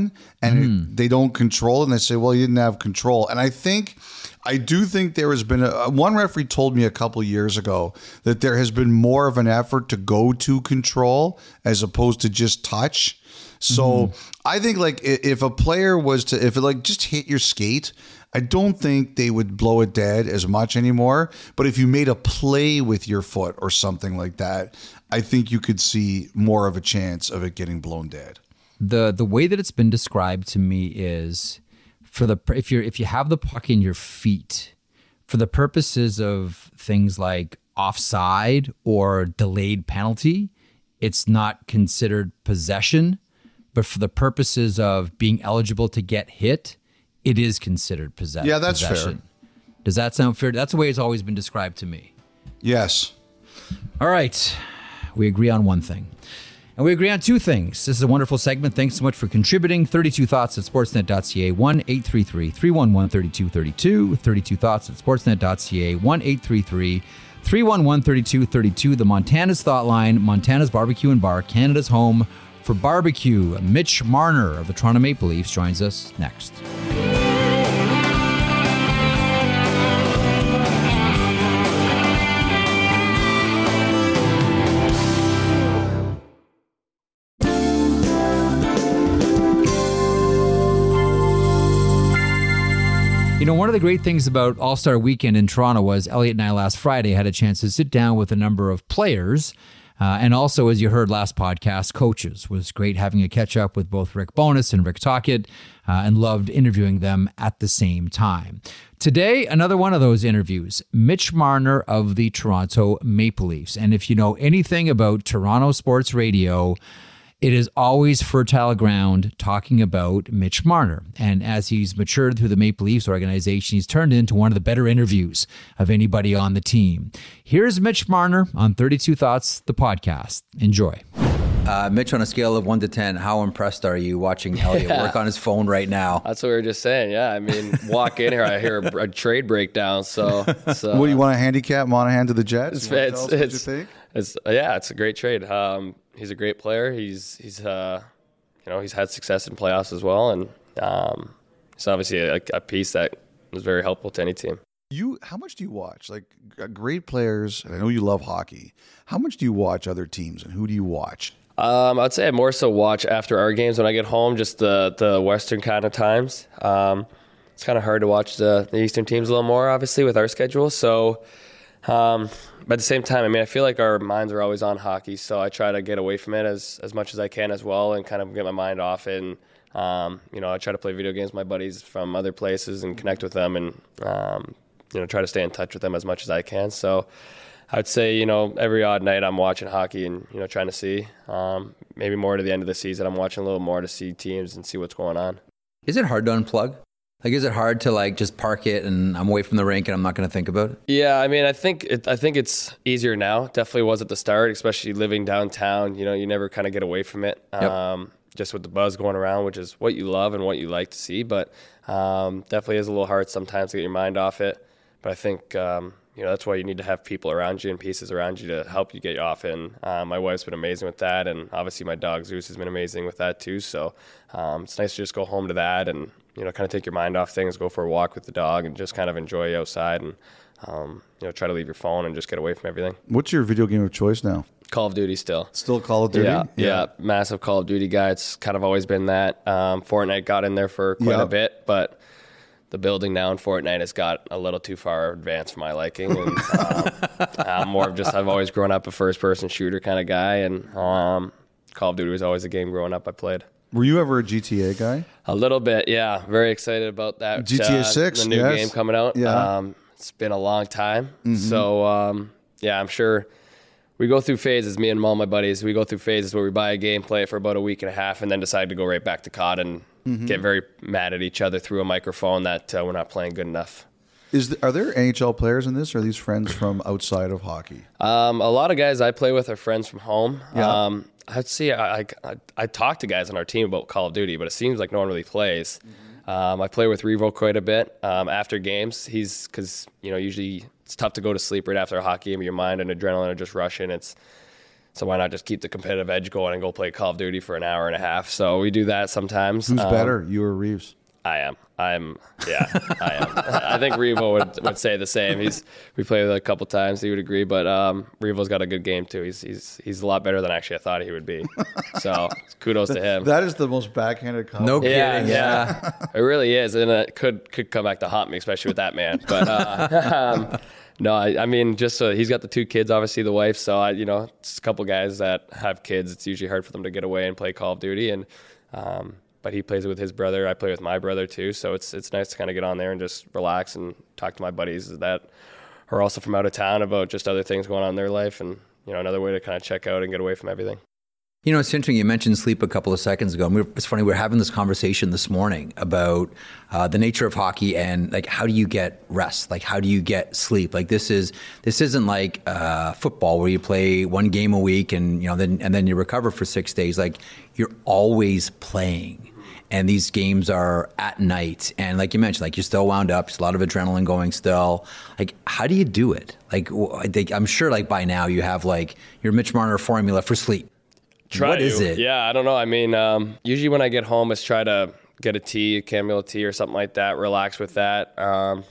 and Mm. it, they don't control it, and they say, well, you didn't have control. And I think, I do think there has been a, one referee told me a couple years ago that there has been more of an effort to go to control as opposed to just touch. So mm-hmm. I think like if a player was to, if it like just hit your skate, I don't think they would blow it dead as much anymore. But if you made a play with your foot or something like that, I think you could see more of a chance of it getting blown dead. The the way that it's been described to me is for the if you're if you have the puck in your feet, for the purposes of things like offside or delayed penalty, it's not considered possession. But for the purposes of being eligible to get hit, it is considered possession. Yeah, that's possession. fair. Does that sound fair? That's the way it's always been described to me. Yes. All right. We agree on one thing. And we agree on two things. This is a wonderful segment. Thanks so much for contributing. thirty-two thoughts at sportsnet dot c a, one eight three three, three one one, three two three two, thirty-two thoughts at sportsnet dot c a, one eight three three, three one one, three two three two. The Montana's Thought Line, Montana's Barbecue and Bar, Canada's home for barbecue. Mitch Marner of the Toronto Maple Leafs joins us next. You know, one of the great things about All-Star Weekend in Toronto was Elliot and I last Friday had a chance to sit down with a number of players uh, and also, as you heard last podcast, coaches. It was great having a catch-up with both Rick Bowness and Rick Tocchet uh, and loved interviewing them at the same time. Today, another one of those interviews, Mitch Marner of the Toronto Maple Leafs. And if you know anything about Toronto sports radio, it is always fertile ground talking about Mitch Marner. And as he's matured through the Maple Leafs organization, he's turned into one of the better interviews of anybody on the team. Here's Mitch Marner on thirty-two Thoughts, the podcast. Enjoy. Uh, Mitch, on a scale of one to ten, how impressed are you watching Elliot yeah. work on his phone right now? That's what we were just saying. Yeah, I mean, walk in here, I hear a, a trade breakdown. So, so what do you want to handicap Monahan to the Jets? It's, it's, what it's, you think? it's yeah, it's a great trade. Um, he's a great player. He's he's uh, you know, he's had success in playoffs as well, and um, it's obviously a, a piece that was very helpful to any team. You, how much do you watch? Like great players, and I know you love hockey. How much do you watch other teams, and who do you watch? Um, I'd say I more so watch after our games when I get home, just the the Western kind of times. Um, it's kind of hard to watch the, the Eastern teams a little more, obviously, with our schedule. So, um, but at the same time, I mean, I feel like our minds are always on hockey, so I try to get away from it as, as much as I can as well and kind of get my mind off it. And, um, you know, I try to play video games with my buddies from other places and connect with them and, um, you know, try to stay in touch with them as much as I can. So, I'd say, you know, every odd night I'm watching hockey and, you know, trying to see. Um, maybe more to the end of the season, I'm watching a little more to see teams and see what's going on. Is it hard to unplug? Like, is it hard to, like, just park it and I'm away from the rink and I'm not going to think about it? Yeah, I mean, I think it, I think it's easier now. Definitely was at the start, especially living downtown. You know, you never kind of get away from it. Yep. Um, just with the buzz going around, which is what you love and what you like to see. But um, definitely is a little hard sometimes to get your mind off it. But I think... Um, You know, that's why you need to have people around you and pieces around you to help you get you off. And uh, my wife's been amazing with that. And obviously my dog Zeus has been amazing with that too. So um, it's nice to just go home to that and, you know, kind of take your mind off things, go for a walk with the dog and just kind of enjoy outside and, um, you know, try to leave your phone and just get away from everything. What's your video game of choice now? Call of Duty still. Still Call of Duty? Yeah, yeah, yeah. Massive Call of Duty guy. It's kind of always been that. Um, Fortnite got in there for quite yep. a bit, but... the building now in Fortnite has got a little too far advanced for my liking. And, um, I'm more of just, I've always grown up a first-person shooter kind of guy, and um, Call of Duty was always a game growing up I played. Were you ever a G T A guy? A little bit, yeah. Very excited about that. G T A six, uh, the new yes. game coming out. Yeah. Um, it's been a long time. Mm-hmm. So, um, yeah, I'm sure we go through phases, me and all my buddies, we go through phases where we buy a game, play it for about a week and a half, and then decide to go right back to C O D and mm-hmm. get very mad at each other through a microphone that uh, we're not playing good enough. Is the, are there N H L players in this, or are these friends from outside of hockey? Um, a lot of guys I play with are friends from home. Yeah. Um, I'd see, I, I, I talk to guys on our team about Call of Duty, but it seems like no one really plays. Mm-hmm. Um, I play with Revo quite a bit um, after games. He's because you know usually it's tough to go to sleep right after a hockey game. Your mind and adrenaline are just rushing. It's So why not just keep the competitive edge going and go play Call of Duty for an hour and a half? So we do that sometimes. Who's Um, better, you or Reeves? I am. I'm. Yeah, I am. I think Revo would, would say the same. He's we played with him a couple times. He would agree. But um, Revo's got a good game too. He's he's he's a lot better than actually I thought he would be. So kudos to him. That is the most backhanded compliment. No yeah, kidding. yeah, it really is, and it could could come back to haunt me, especially with that man. But uh, um, no, I, I mean, just so he's got the two kids, obviously the wife. So I, you know, it's a couple guys that have kids. It's usually hard for them to get away and play Call of Duty, and um, but he plays it with his brother. I play with my brother too. So it's it's nice to kind of get on there and just relax and talk to my buddies that are also from out of town about just other things going on in their life, and you know, another way to kind of check out and get away from everything. You know, it's interesting. You mentioned sleep a couple of seconds ago. And we were, it's funny. We were having this conversation this morning about uh, the nature of hockey and like how do you get rest? Like how do you get sleep? Like this is this isn't like uh, football where you play one game a week and you know then and then you recover for six days. Like you're always playing. And these games are at night. And like you mentioned, like you're still wound up. There's a lot of adrenaline going still. Like, how do you do it? Like, I think, I'm sure like by now you have like your Mitch Marner formula for sleep. Try what to. is it? Yeah, I don't know. I mean, um, usually when I get home, it's try to get a tea, a chamomile tea or something like that, relax with that. Um,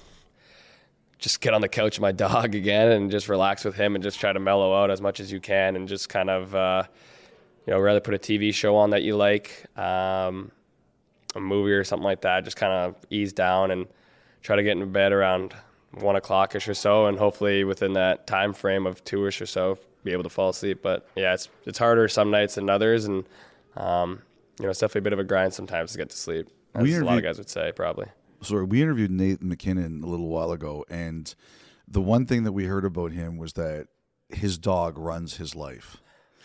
just get on the couch with my dog again and just relax with him and just try to mellow out as much as you can and just kind of, uh, you know, rather put a T V show on that you like. Um, a movie or something like that, just kind of ease down and try to get into bed around one o'clock-ish or so, and hopefully within that time frame of two-ish or so, be able to fall asleep. But yeah, it's it's harder some nights than others, and um, you know, it's definitely a bit of a grind sometimes to get to sleep, as We a lot of interviewed- guys would say, probably. Sorry, we interviewed Nate McKinnon a little while ago, and the one thing that we heard about him was that his dog runs his life.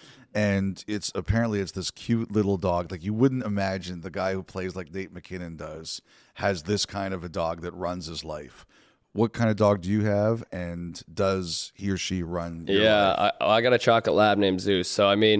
And it's apparently it's this cute little dog. Like you wouldn't imagine the guy who plays like Nate McKinnon does has this kind of a dog that runs his life. What kind of dog do you have, and does he or she run your Yeah, life? I, I got a chocolate lab named Zeus. So, I mean,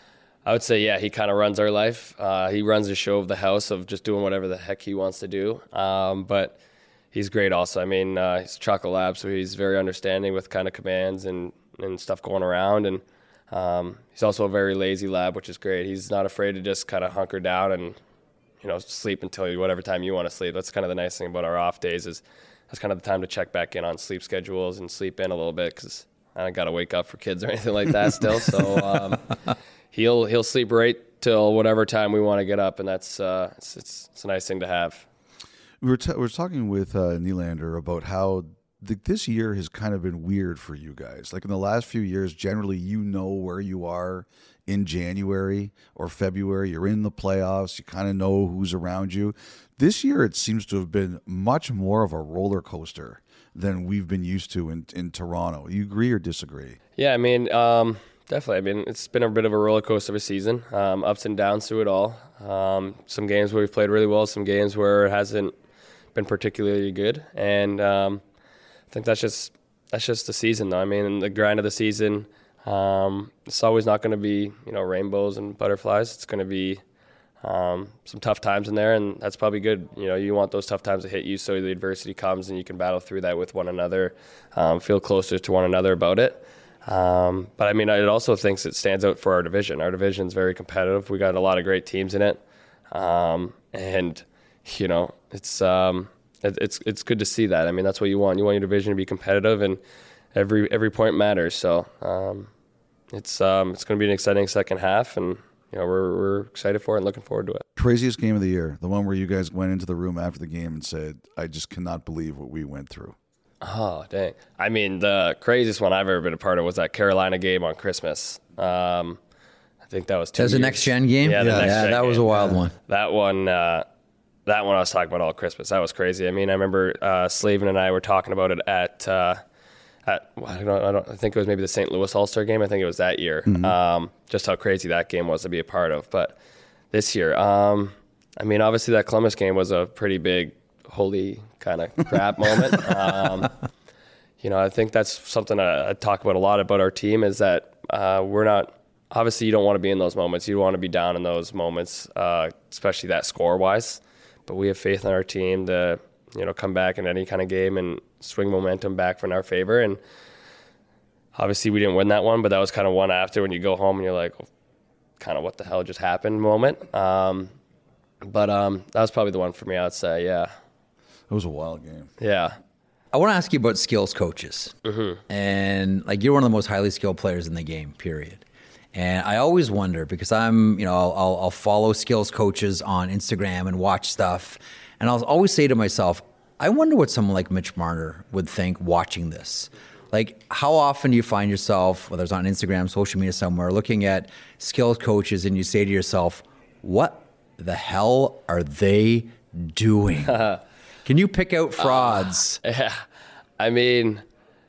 I would say, yeah, he kind of runs our life. Uh, he runs the show of the house of just doing whatever the heck he wants to do. Um, but he's great also. I mean, uh, he's a chocolate lab, so he's very understanding with kind of commands and, and stuff going around. And um, he's also a very lazy lab, which is great. He's not afraid to just kind of hunker down and, you know, sleep until you, whatever time you want to sleep. That's kind of the nice thing about our off days is that's kind of the time to check back in on sleep schedules and sleep in a little bit because I don't got to wake up for kids or anything like that still. So um, he'll he'll sleep right till whatever time we want to get up, and that's uh, it's, it's it's a nice thing to have. We were t- we were talking with uh, Nylander about how the, this year has kind of been weird for you guys. Like in the last few years, generally you know where you are in January or February. You're in the playoffs. You kind of know who's around you. This year, it seems to have been much more of a roller coaster than we've been used to in, in Toronto. You agree or disagree? Yeah, I mean, um, definitely. I mean, it's been a bit of a roller coaster of a season, um, ups and downs through it all. Um, some games where we've played really well, some games where it hasn't been particularly good, and um, I think that's just that's just the season, though. I mean, the grind of the season. Um, it's always not going to be, you know, rainbows and butterflies. It's going to be um, some tough times in there, and that's probably good. You know, you want those tough times to hit you so the adversity comes and you can battle through that with one another, um, feel closer to one another about it. Um, but, I mean, I also think it stands out for our division. Our division is very competitive. We got a lot of great teams in it, um, and, you know, it's um, it, it's it's good to see that. I mean, that's what you want. You want your division to be competitive, and every every point matters. So um, it's um, it's going to be an exciting second half, and you know we're we're excited for it and looking forward to it. Craziest game of the year, the one where you guys went into the room after the game and said, "I just cannot believe what we went through." Oh dang! I mean, the craziest one I've ever been a part of was that Carolina game on Christmas. Um, I think that was two That was a years. next gen game. Yeah, the yeah, next yeah gen that was a game. wild one. That one, uh, that one I was talking about all Christmas. That was crazy. I mean, I remember uh, Slavin and I were talking about it at, uh, at I don't, I don't, I think it was maybe the Saint Louis All-Star game. I think it was that year. Mm-hmm. Um, just how crazy that game was to be a part of. But this year, um, I mean, obviously that Columbus game was a pretty big, holy kind of crap moment. Um, you know, I think that's something I, I talk about a lot about our team is that uh, we're not. Obviously, you don't want to be in those moments. You want to be down in those moments, uh, especially that score-wise. But we have faith in our team to, you know, come back in any kind of game and swing momentum back in our favor. And obviously we didn't win that one, but that was kind of one after when you go home and you're like, oh, kind of what the hell just happened moment. Um, but um, that was probably the one for me, I'd say, yeah. It was a wild game. Yeah. I want to ask you about skills coaches. Mm-hmm. And like, you're one of the most highly skilled players in the game, period. And I always wonder, because I'm, you know, I'll, I'll, I'll follow skills coaches on Instagram and watch stuff. And I'll always say to myself, I wonder what someone like Mitch Marner would think watching this. Like, how often do you find yourself, whether it's on Instagram, social media somewhere, looking at skills coaches and you say to yourself, what the hell are they doing? Can you pick out frauds? Uh, yeah. I mean,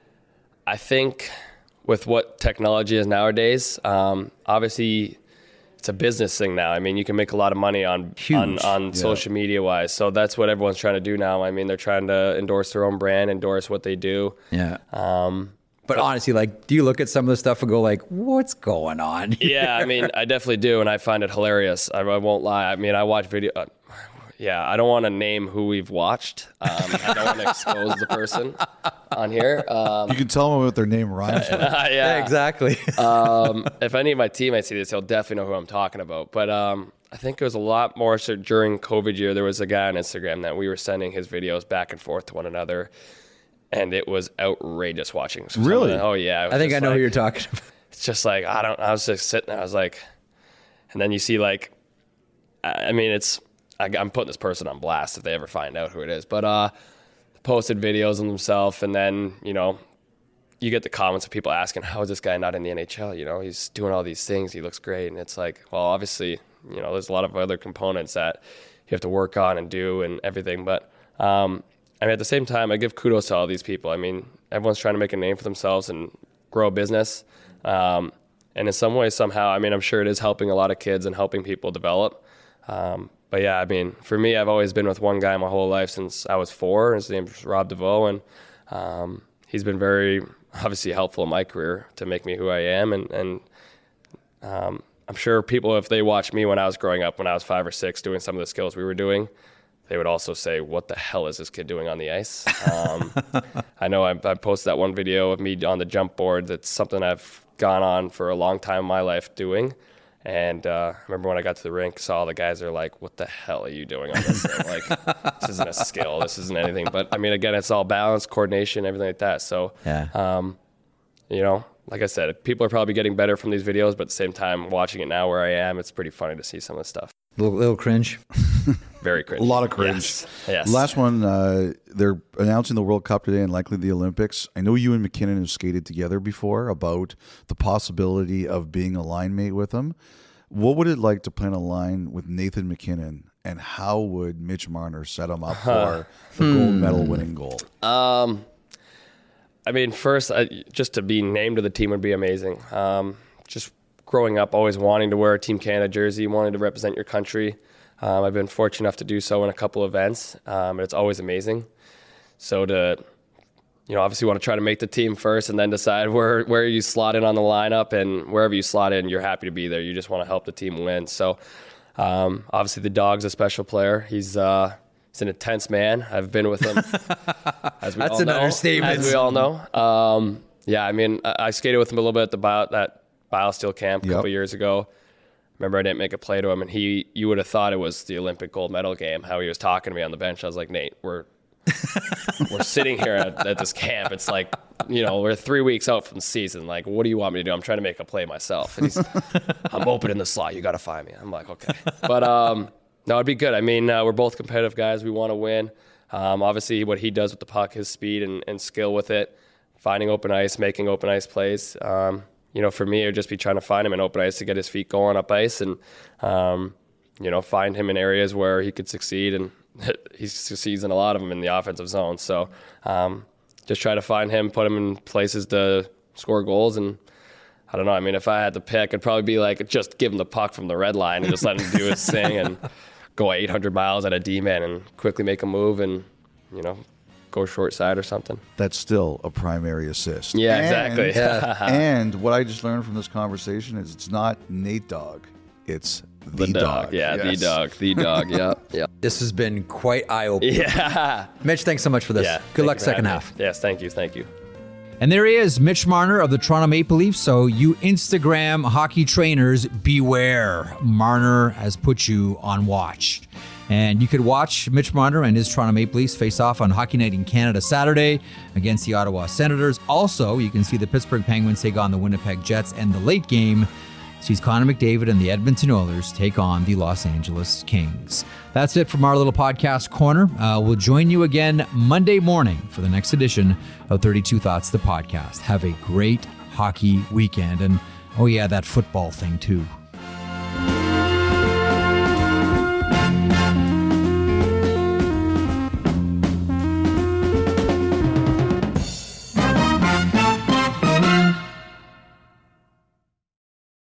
I think with what technology is nowadays, um, obviously it's a business thing now. I mean, you can make a lot of money on Huge. on, on Yeah. social media wise. So that's what everyone's trying to do now. I mean, they're trying to endorse their own brand, endorse what they do. Yeah. Um, But honestly, like, do you look at some of the stuff and go like, what's going on here? yeah, I mean, I definitely do, and I find it hilarious. I, I won't lie. I mean, I watch video. Uh, yeah, I don't want to name who we've watched. Um, I don't want to expose the person on here. Um, You can tell them what their name rhymes with. yeah, Yeah, exactly. um, if any of my teammates see this, they'll definitely know who I'm talking about. But um, I think it was a lot more so during COVID year. There was a guy on Instagram that we were sending his videos back and forth to one another, and it was outrageous watching. Some Really? of the- oh yeah. It was I think I just know like- who you're talking about. It's just like I don't. I was just sitting there. I was like, and then you see like, I I mean, it's. I, I'm putting this person on blast if they ever find out who it is. But uh, posted videos of themselves, and then you know, you get the comments of people asking, "How is this guy not in the N H L? You know, he's doing all these things. He looks great." And it's like, well, obviously, you know, there's a lot of other components that you have to work on and do and everything. But um, I mean, at the same time, I give kudos to all these people. I mean, everyone's trying to make a name for themselves and grow a business. Um, and in some ways, somehow, I mean, I'm sure it is helping a lot of kids and helping people develop. Um, but yeah, I mean, for me, I've always been with one guy my whole life since I was four. His name's Rob DeVoe, and um, he's been very obviously helpful in my career to make me who I am. And, and um, I'm sure people, if they watched me when I was growing up, when I was five or six, doing some of the skills we were doing, they would also say, what the hell is this kid doing on the ice? Um, I know I, I posted that one video of me on the jump board. That's something I've gone on for a long time in my life doing. And uh, I remember when I got to the rink, saw all the guys are like, what the hell are you doing on this thing? Like, this isn't a skill. This isn't anything. But, I mean, again, it's all balance, coordination, everything like that. So, Yeah. um, you know, like I said, people are probably getting better from these videos. But at the same time, watching it now where I am, it's pretty funny to see some of the stuff. Little, little cringe. Very cringe. A lot of cringe. Yes. yes. Last one, uh, they're announcing the World Cup today and likely the Olympics. I know you and McKinnon have skated together before about the possibility of being a line mate with him. What would it like to play on a line with Nathan McKinnon, and how would Mitch Marner set him up for the gold medal winning goal? Um, I mean, first, I, just to be named to the team would be amazing. Um, just growing up, always wanting to wear a Team Canada jersey, wanting to represent your country. Um, I've been fortunate enough to do so in a couple events, um, and it's always amazing. So to, you know, obviously want to try to make the team first and then decide where, where you slot in on the lineup, and wherever you slot in, you're happy to be there. You just want to help the team win. So um, obviously the dog's a special player. He's uh, he's an intense man. I've been with him. As we That's all an know, understatement. As we all know. Um, yeah, I mean, I, I skated with him a little bit at the bio, that BioSteel camp a Yep. couple years ago. Remember, I didn't make a play to him, and he, you would have thought it was the Olympic gold medal game, how he was talking to me on the bench. I was like, Nate, we're we're sitting here at, at this camp. It's like, you know, we're three weeks out from the season. Like, what do you want me to do? I'm trying to make a play myself. And he's, I'm open in the slot. You got to find me. I'm like, okay. But um, no, it'd be good. I mean, uh, we're both competitive guys. We want to win. Um, obviously, what he does with the puck, his speed and, and skill with it, finding open ice, making open ice plays. Um, you know, for me, it would just be trying to find him in open ice to get his feet going up ice and, um, you know, find him in areas where he could succeed. And he succeeds in a lot of them in the offensive zone. So um, just try to find him, put him in places to score goals. And I don't know. I mean, if I had to pick, it'd probably be like just give him the puck from the red line and just let him do his thing and go eight hundred miles at a D-man and quickly make a move and, you know, go short side or something. That's still a primary assist. Yeah, And- exactly. Yeah. And what I just learned from this conversation is it's not Nate Dogg, it's the, The dog. Yeah, Yes. the dog. The dog. Yeah. Yeah. This has been quite eye-opening. Yeah. Mitch, thanks so much for this. Yeah. Good Thank luck you for second having half. me. Yes, thank you. Thank you. And there he is, Mitch Marner of the Toronto Maple Leafs. So you Instagram hockey trainers, beware. Marner has put you on watch. And you could watch Mitch Marner and his Toronto Maple Leafs face off on Hockey Night in Canada Saturday against the Ottawa Senators. Also, you can see the Pittsburgh Penguins take on the Winnipeg Jets, and the late game sees Connor McDavid and the Edmonton Oilers take on the Los Angeles Kings. That's it from our little podcast corner. Uh, we'll join you again Monday morning for the next edition of thirty-two Thoughts, the podcast. Have a great hockey weekend. And, oh yeah, that football thing too.